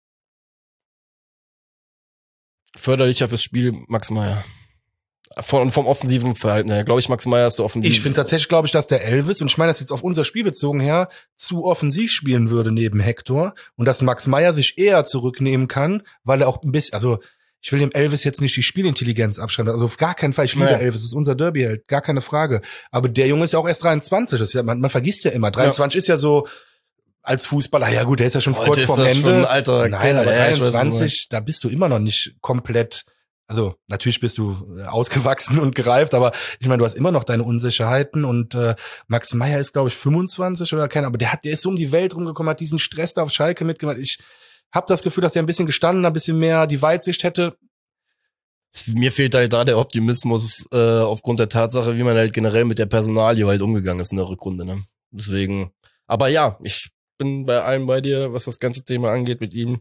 Förderlicher fürs Spiel Max Meyer. Vom offensiven Verhalten her. Glaube ich, Max Meyer ist der offensiv. Ich finde tatsächlich, glaube ich, dass der Elvis, und ich meine das jetzt auf unser Spiel bezogen her, zu offensiv spielen würde neben Hector. Und dass Max Meyer sich eher zurücknehmen kann, weil er auch ein bisschen, also ich will dem Elvis jetzt nicht die Spielintelligenz abschreiben. Also auf gar keinen Fall. Ich liebe Elvis, das ist unser Derby-Held, gar keine Frage. Aber der Junge ist ja auch erst 23. Das ist ja, man vergisst ja immer. 23 ist ja so als Fußballer, ja gut, der ist ja schon kurz vorm Ende. Schon ein alter Nein, aber 23, da bist du immer noch nicht komplett. Also natürlich bist du ausgewachsen und gereift, aber ich meine, du hast immer noch deine Unsicherheiten und Max Meyer ist, glaube ich, 25 oder keiner, aber der ist so um die Welt rumgekommen, hat diesen Stress da auf Schalke mitgemacht. Ich habe das Gefühl, dass der ein bisschen gestanden, ein bisschen mehr die Weitsicht hätte. Mir fehlt halt da der Optimismus aufgrund der Tatsache, wie man halt generell mit der Personalie halt umgegangen ist in der Rückrunde. Ne? Deswegen, aber ja, ich bin bei allem bei dir, was das ganze Thema angeht mit ihm.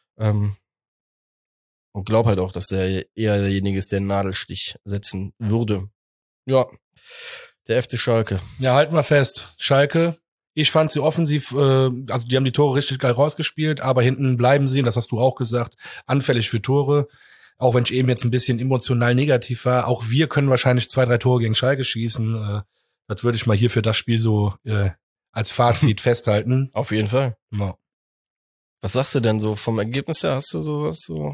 Und glaub halt auch, dass er eher derjenige ist, der einen Nadelstich setzen würde. Ja, der FC Schalke. Ja, halten wir fest. Schalke, ich fand sie offensiv, also die haben die Tore richtig geil rausgespielt, aber hinten bleiben sie, das hast du auch gesagt, anfällig für Tore. Auch wenn ich eben jetzt ein bisschen emotional negativ war, auch wir können wahrscheinlich 2, 3 Tore gegen Schalke schießen. Das würde ich mal hier für das Spiel so als Fazit festhalten. Auf jeden Fall. Ja. Was sagst du denn so vom Ergebnis her? Hast du sowas so?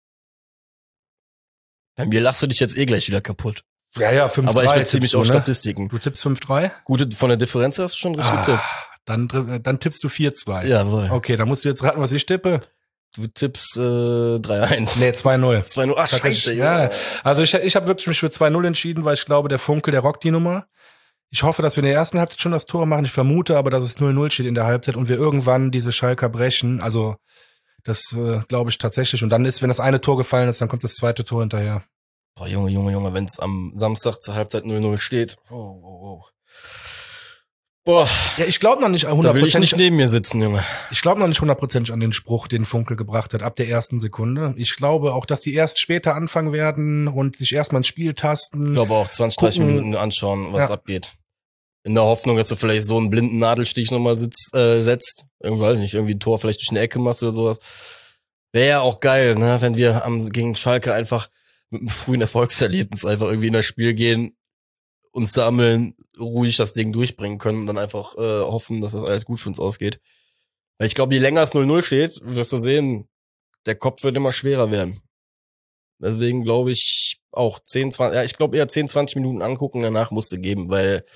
Bei mir lachst du dich jetzt gleich wieder kaputt. Ja, 5-3. Aber ich beziehe mich auf ne? Statistiken. Du tippst 5-3? Gute, von der Differenz hast du schon richtig getippt. Dann tippst du 4-2. Jawohl. Okay, dann musst du jetzt raten, was ich tippe. Du tippst 3-1. Nee, 2-0. 2-0. Ach, scheiße. Ja. Also ich habe wirklich mich für 2-0 entschieden, weil ich glaube, der Funkel, der rockt die Nummer. Ich hoffe, dass wir in der ersten Halbzeit schon das Tor machen. Ich vermute aber, dass es 0-0 steht in der Halbzeit und wir irgendwann diese Schalker brechen. Also das glaube ich tatsächlich. Und dann ist, wenn das eine Tor gefallen ist, dann kommt das zweite Tor hinterher. Boah, Junge, wenn es am Samstag zur Halbzeit 0-0 steht. Oh. Boah, Ja, ich glaube noch nicht 100%. da will ich nicht neben mir sitzen, Junge. Ich glaube noch nicht 100% an den Spruch, den Funkel gebracht hat, ab der ersten Sekunde. Ich glaube auch, dass die erst später anfangen werden und sich erstmal ins Spiel tasten. Ich glaube auch 20, 30 Gucken. Minuten anschauen, was abgeht. In der Hoffnung, dass du vielleicht so einen blinden Nadelstich nochmal setzt. Irgendwann nicht, irgendwie ein Tor vielleicht durch eine Ecke machst oder sowas. Wäre ja auch geil, ne, wenn wir gegen Schalke einfach mit einem frühen Erfolgserlebnis einfach irgendwie in das Spiel gehen, uns sammeln, ruhig das Ding durchbringen können und dann einfach hoffen, dass das alles gut für uns ausgeht. Weil ich glaube, je länger es 0-0 steht, wirst du sehen, der Kopf wird immer schwerer werden. Deswegen glaube ich auch 10, 20, ja, ich glaube eher 10, 20 Minuten angucken, danach musste geben, weil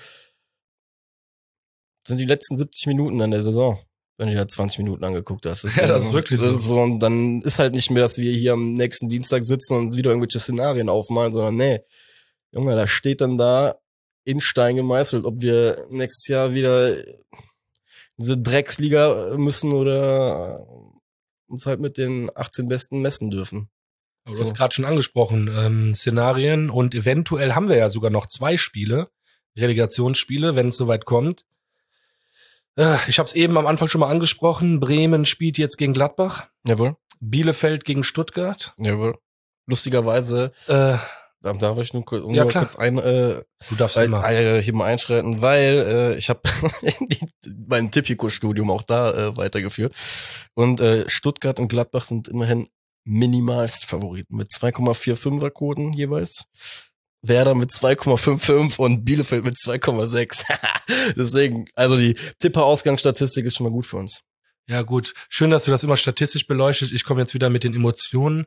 das sind die letzten 70 Minuten an der Saison, wenn du ja 20 Minuten angeguckt hast. Ja, das ist wirklich so. Und dann ist halt nicht mehr, dass wir hier am nächsten Dienstag sitzen und uns wieder irgendwelche Szenarien aufmalen, sondern nee, Junge, da steht dann da in Stein gemeißelt, ob wir nächstes Jahr wieder diese Drecksliga müssen oder uns halt mit den 18 Besten messen dürfen. Du hast gerade schon angesprochen, Szenarien und eventuell haben wir ja sogar noch 2 Spiele, Relegationsspiele, wenn es soweit kommt. Ich habe es eben am Anfang schon mal angesprochen, Bremen spielt jetzt gegen Gladbach. Jawohl. Bielefeld gegen Stuttgart. Jawohl. Lustigerweise, darf ich nur kurz, ja, klar. kurz Du darfst immer. hier mal einschreiten, weil ich habe mein Tipico-Studium auch da weitergeführt. Und Stuttgart und Gladbach sind immerhin minimalst Favoriten mit 2,45er Quoten jeweils. Werder mit 2,55 und Bielefeld mit 2,6. Deswegen, also die Tipper-Ausgangsstatistik ist schon mal gut für uns. Ja gut, schön, dass du das immer statistisch beleuchtest. Ich komme jetzt wieder mit den Emotionen.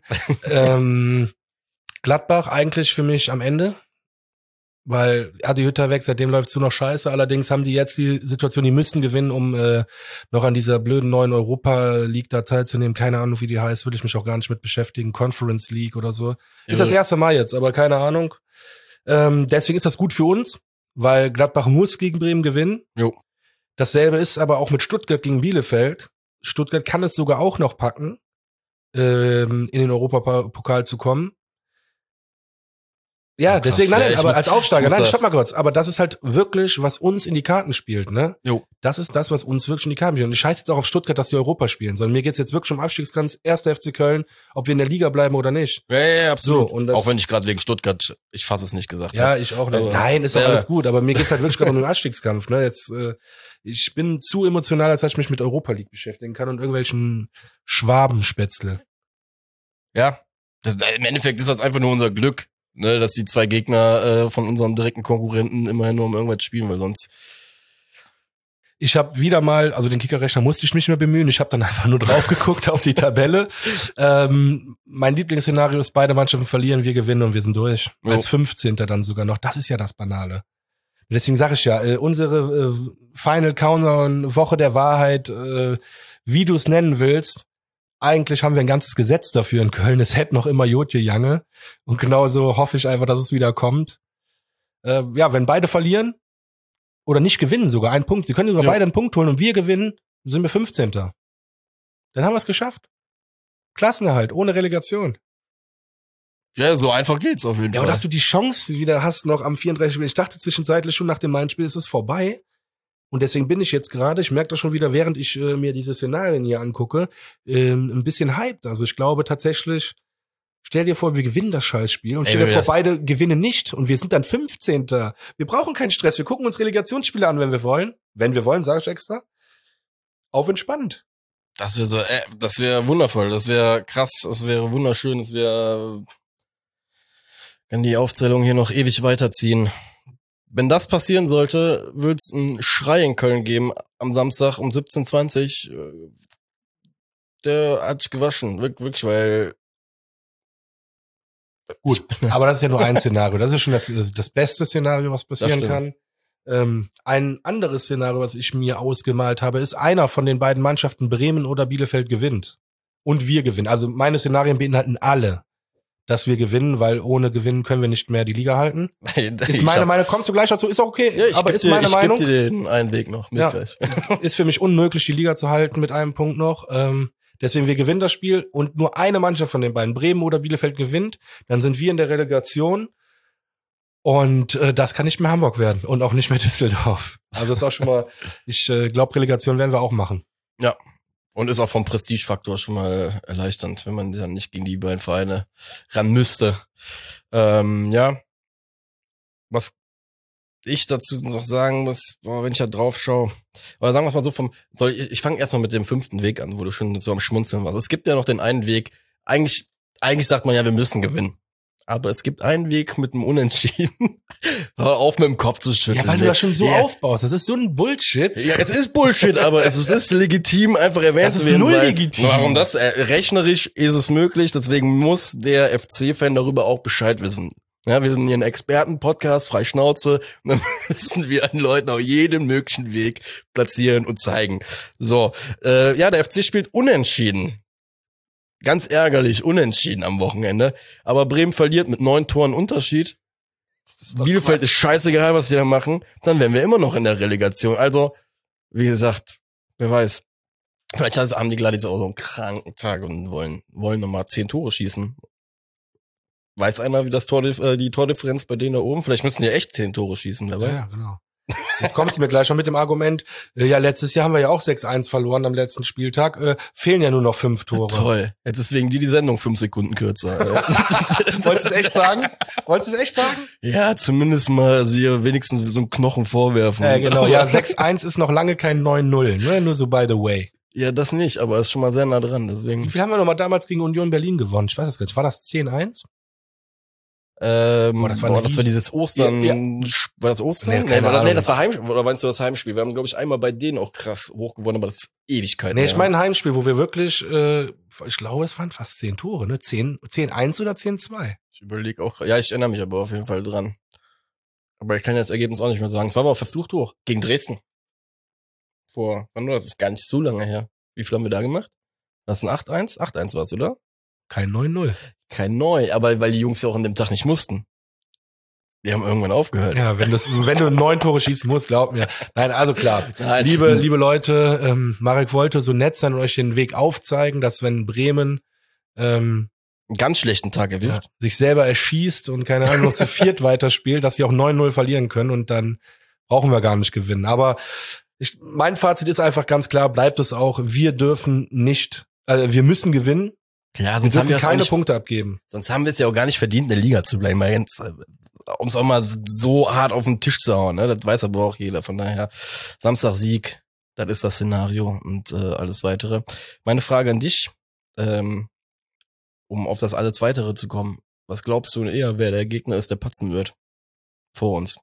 Gladbach eigentlich für mich am Ende, weil Adi Hütter weg, seitdem läuft's nur noch scheiße. Allerdings haben die jetzt die Situation, die müssten gewinnen, um noch an dieser blöden neuen Europa League da teilzunehmen. Keine Ahnung, wie die heißt, würde ich mich auch gar nicht mit beschäftigen. Conference League oder so. Ist das erste Mal jetzt, aber keine Ahnung. Deswegen ist das gut für uns, weil Gladbach muss gegen Bremen gewinnen. Jo. Dasselbe ist aber auch mit Stuttgart gegen Bielefeld. Stuttgart kann es sogar auch noch packen, in den Europapokal zu kommen. Ja, so deswegen, nein, aber als Aufsteiger, nein, stopp mal kurz, aber das ist halt wirklich, was uns in die Karten spielt, ne? Jo. Das ist das, was uns wirklich in die Karten spielt. Und ich scheiße jetzt auch auf Stuttgart, dass die Europa spielen, sondern mir geht's jetzt wirklich um Abstiegskampf, 1. FC Köln, ob wir in der Liga bleiben oder nicht. Ja, absolut. So, und das, auch wenn ich gerade wegen Stuttgart, ich fasse es nicht gesagt habe. Ja, ich auch nicht. Aber, nein, ist doch alles gut, aber mir geht's halt wirklich gerade um den Abstiegskampf, ne? Jetzt, ich bin zu emotional, als dass ich mich mit Europa League beschäftigen kann und irgendwelchen Schwabenspätzle. Ja, im Endeffekt ist das einfach nur unser Glück, ne, dass die 2 Gegner von unseren direkten Konkurrenten immerhin nur um irgendwas spielen, weil sonst. Ich habe wieder mal, also den Kickerrechner musste ich mich mehr bemühen. Ich habe dann einfach nur drauf geguckt auf die Tabelle. Mein Lieblingsszenario ist, beide Mannschaften verlieren, wir gewinnen und wir sind durch. Jo. Als 15. dann sogar noch. Das ist ja das Banale. Deswegen sage ich ja, unsere Final Countdown, Woche der Wahrheit, wie du es nennen willst, eigentlich haben wir ein ganzes Gesetz dafür in Köln. Es hätte noch immer Jotje Jange. Und genauso hoffe ich einfach, dass es wieder kommt. Ja, wenn beide verlieren oder nicht gewinnen sogar, einen Punkt. Sie können sogar beide einen Punkt holen und wir gewinnen, sind wir 15. Dann haben wir es geschafft. Klassenerhalt, ohne Relegation. Ja, so einfach geht's auf jeden Fall. Ja, aber dass du die Chance wieder hast noch am 34. Spiel. Ich dachte zwischenzeitlich schon nach dem Main-Spiel, ist es vorbei. Und deswegen bin ich jetzt gerade, ich merke das schon wieder, während ich mir diese Szenarien hier angucke, ein bisschen hyped. Also ich glaube tatsächlich, stell dir vor, wir gewinnen das Scheißspiel und stell dir vor, beide gewinnen nicht und wir sind dann 15. Wir brauchen keinen Stress, wir gucken uns Relegationsspiele an, wenn wir wollen. Wenn wir wollen, sage ich extra. Auf entspannt. Das wäre das wäre wundervoll, das wäre krass, das wäre wunderschön, das wäre, kann die Aufzählung hier noch ewig weiterziehen. Wenn das passieren sollte, wird es einen Schrei in Köln geben am Samstag um 17:20. Der hat sich gewaschen, wirklich, weil Gut, aber das ist ja nur ein Szenario. Das ist schon das beste Szenario, was passieren kann. Ein anderes Szenario, was ich mir ausgemalt habe, ist, einer von den beiden Mannschaften, Bremen oder Bielefeld, gewinnt. Und wir gewinnen. Also meine Szenarien beinhalten alle, dass wir gewinnen, weil ohne Gewinnen können wir nicht mehr die Liga halten. Ist meine Meinung, kommst du gleich dazu, ist auch okay, ja, aber ist meine Meinung. Ich geb dir den einen Weg noch mit Ja, gleich. ist für mich unmöglich, die Liga zu halten mit einem Punkt noch. Deswegen, wir gewinnen das Spiel und nur eine Mannschaft von den beiden, Bremen oder Bielefeld, gewinnt. Dann sind wir in der Relegation und das kann nicht mehr Hamburg werden und auch nicht mehr Düsseldorf. Also das ist auch schon mal, ich glaube, Relegation werden wir auch machen. Ja, und ist auch vom Prestigefaktor schon mal erleichternd, wenn man dann nicht gegen die beiden Vereine ran müsste. Ja, was ich dazu noch sagen muss, wenn ich da drauf schaue, oder sagen wir es mal so, ich fange erstmal mit dem 5. Weg an, wo du schon so am Schmunzeln warst. Es gibt ja noch den einen Weg, eigentlich sagt man ja, wir müssen gewinnen. Aber es gibt einen Weg mit einem Unentschieden. Hör auf mit dem Kopf zu schütteln. Ja, weil du das schon so aufbaust. Das ist so ein Bullshit. Ja, es ist Bullshit, aber es ist legitim, einfach erwähnt zu werden. Das ist null legitim. Warum das? Rechnerisch ist es möglich, deswegen muss der FC-Fan darüber auch Bescheid wissen. Ja, wir sind hier ein Experten-Podcast, frei Schnauze, und dann müssen wir an Leuten auf jedem möglichen Weg platzieren und zeigen. So, ja, der FC spielt unentschieden. Ganz ärgerlich, unentschieden am Wochenende. Aber Bremen verliert mit 9 Toren Unterschied. Bielefeld ist scheißegal, was die da machen. Dann wären wir immer noch in der Relegation. Also, wie gesagt, wer weiß. Vielleicht haben die Gladiator auch so einen kranken Tag und wollen nochmal 10 Tore schießen. Weiß einer, wie die Tordifferenz bei denen da oben? Vielleicht müssen die echt 10 Tore schießen, wer weiß. Ja, genau. Jetzt kommst du mir gleich schon mit dem Argument, ja, letztes Jahr haben wir ja auch 6-1 verloren am letzten Spieltag, fehlen ja nur noch 5 Tore. Toll. Jetzt ist wegen die Sendung 5 Sekunden kürzer. Wolltest du es echt sagen? Ja, zumindest mal hier wenigstens so einen Knochen vorwerfen. Ja, genau. Ja, 6-1 ist noch lange kein 9-0, ne? Nur so by the way. Ja, das nicht, aber ist schon mal sehr nah dran, deswegen. Wie viel haben wir nochmal damals gegen Union Berlin gewonnen? Ich weiß es gar nicht. War das 10-1? Das war dieses Ostern. Ja. War das Ostern? Nee, das war Heimspiel. Oder meinst du das Heimspiel? Wir haben, glaube ich, einmal bei denen auch krass hochgewonnen, aber das ist Ewigkeit. Nee, ich meine ein Heimspiel, wo wir wirklich, ich glaube, es waren fast 10 Tore, ne? 10-1 oder 10-2. Ich überlege auch, ja, ich erinnere mich aber auf jeden Fall dran. Aber ich kann jetzt das Ergebnis auch nicht mehr sagen. Es war aber auch verflucht hoch. Gegen Dresden. Wann war das? Ist gar nicht so lange her. Wie viel haben wir da gemacht? Das ist ein 8-1? 8-1 war es, oder? Kein 9-0. Kein Neu, aber weil die Jungs ja auch an dem Tag nicht mussten. Die haben irgendwann aufgehört. Ja, wenn du 9 Tore schießen musst, glaub mir. Nein, also klar. Liebe Leute, Marek wollte so nett sein und euch den Weg aufzeigen, dass wenn Bremen einen ganz schlechten Tag erwischt, sich selber erschießt und keine Ahnung noch zu viert weiterspielt, dass sie auch 9-0 verlieren können und dann brauchen wir gar nicht gewinnen. Aber mein Fazit ist einfach ganz klar, bleibt es auch, wir wir müssen gewinnen. Ja, wir dürfen keine Punkte abgeben. Sonst haben wir es ja auch gar nicht verdient, in der Liga zu bleiben. Um es auch mal so hart auf den Tisch zu hauen, ne? Das weiß aber auch jeder. Von daher, Samstag-Sieg, das ist das Szenario und alles Weitere. Meine Frage an dich, um auf das alles Weitere zu kommen. Was glaubst du eher, wer der Gegner ist, der patzen wird? Vor uns.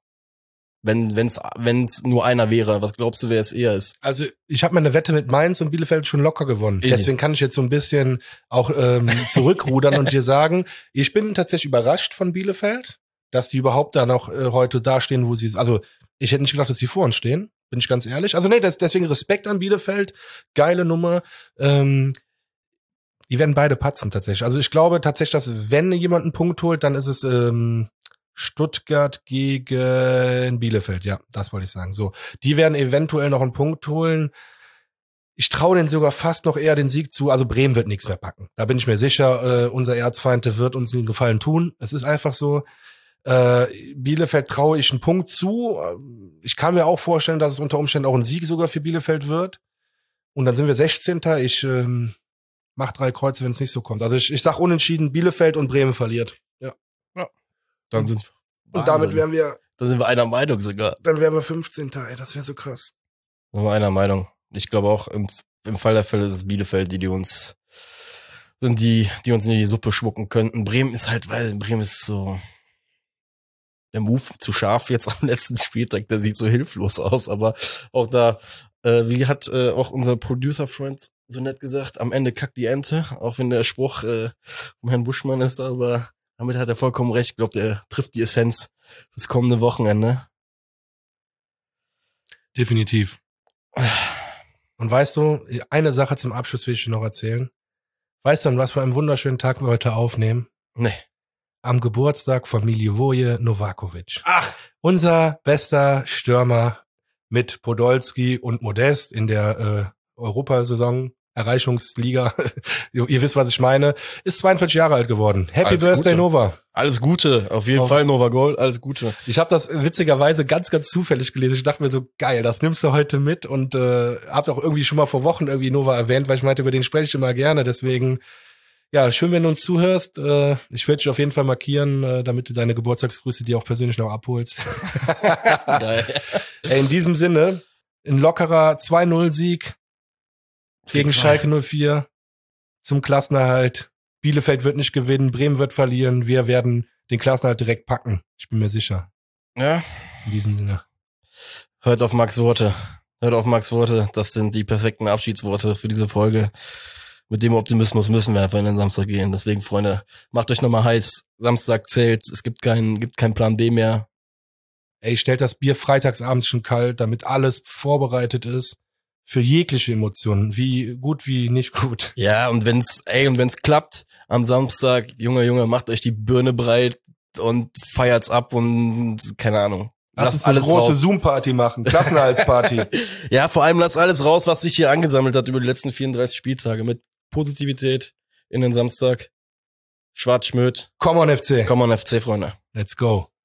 Wenn's nur einer wäre, was glaubst du, wer es eher ist? Also ich habe meine Wette mit Mainz und Bielefeld schon locker gewonnen. Easy. Deswegen kann ich jetzt so ein bisschen auch zurückrudern und dir sagen, ich bin tatsächlich überrascht von Bielefeld, dass die überhaupt da noch heute dastehen, wo sie, also ich hätte nicht gedacht, dass sie vor uns stehen, bin ich ganz ehrlich. Also nee, deswegen Respekt an Bielefeld, geile Nummer. Die werden beide patzen tatsächlich. Also ich glaube tatsächlich, dass wenn jemand einen Punkt holt, dann ist es Stuttgart gegen Bielefeld, ja, das wollte ich sagen. So, die werden eventuell noch einen Punkt holen. Ich traue denen sogar fast noch eher den Sieg zu. Also Bremen wird nichts mehr packen. Da bin ich mir sicher, unser Erzfeind, der wird uns einen Gefallen tun. Es ist einfach so. Bielefeld traue ich einen Punkt zu. Ich kann mir auch vorstellen, dass es unter Umständen auch ein Sieg sogar für Bielefeld wird. Und dann sind wir 16. Ich mach 3 Kreuze, wenn es nicht so kommt. Also ich sag unentschieden, Bielefeld und Bremen verliert. Ja. Dann sind und damit wären wir. Da sind wir einer Meinung sogar. Dann wären wir 15. Ey, das wäre so krass. Sind wir einer Meinung. Ich glaube auch, im Fall der Fälle ist es Bielefeld, die uns in die Suppe schmucken könnten. Bremen ist halt, weil Bremen ist so der Move zu scharf jetzt am letzten Spieltag, der sieht so hilflos aus, aber auch da, wie hat auch unser Producer-Freund so nett gesagt, am Ende kackt die Ente, auch wenn der Spruch vom Herrn Buschmann ist, aber damit hat er vollkommen recht. Ich glaube, der trifft die Essenz fürs kommende Wochenende. Definitiv. Und weißt du, eine Sache zum Abschluss will ich dir noch erzählen. Weißt du, an was für einen wunderschönen Tag wir heute aufnehmen? Nee. Am Geburtstag von Milivoje Novakovic. Ach! Unser bester Stürmer mit Podolski und Modest in der Europasaison, Erreichungsliga, ihr wisst, was ich meine, ist 42 Jahre alt geworden. Happy Alles Birthday, Gute. Nova. Alles Gute, auf jeden Fall, Nova Gold, alles Gute. Ich habe das witzigerweise ganz, ganz zufällig gelesen. Ich dachte mir so, geil, das nimmst du heute mit und habt auch irgendwie schon mal vor Wochen irgendwie Nova erwähnt, weil ich meinte, über den spreche ich immer gerne. Deswegen, ja, schön, wenn du uns zuhörst. Ich werde dich auf jeden Fall markieren, damit du deine Geburtstagsgrüße dir auch persönlich noch abholst. Geil. Ey, in diesem Sinne, ein lockerer 2-0-Sieg gegen Schalke 04 zum Klassenerhalt. Bielefeld wird nicht gewinnen, Bremen wird verlieren. Wir werden den Klassenerhalt direkt packen. Ich bin mir sicher. Ja. In diesem Sinne. Hört auf Max Worte. Hört auf Max Worte. Das sind die perfekten Abschiedsworte für diese Folge. Mit dem Optimismus müssen wir einfach in den Samstag gehen. Deswegen, Freunde, macht euch nochmal heiß. Samstag zählt. Es gibt keinen Plan B mehr. Ey, stellt das Bier freitagsabends schon kalt, damit alles vorbereitet ist. Für jegliche Emotionen, wie gut, wie nicht gut. Ja, und wenn's klappt am Samstag, Junge, macht euch die Birne breit und feiert's ab und keine Ahnung. Lasst uns eine große Zoom-Party machen, Klassenerhaltsparty. Ja, vor allem lasst alles raus, was sich hier angesammelt hat über die letzten 34 Spieltage mit Positivität in den Samstag. Schwarz-Schmöd. Come on FC. Come on FC, Freunde. Let's go.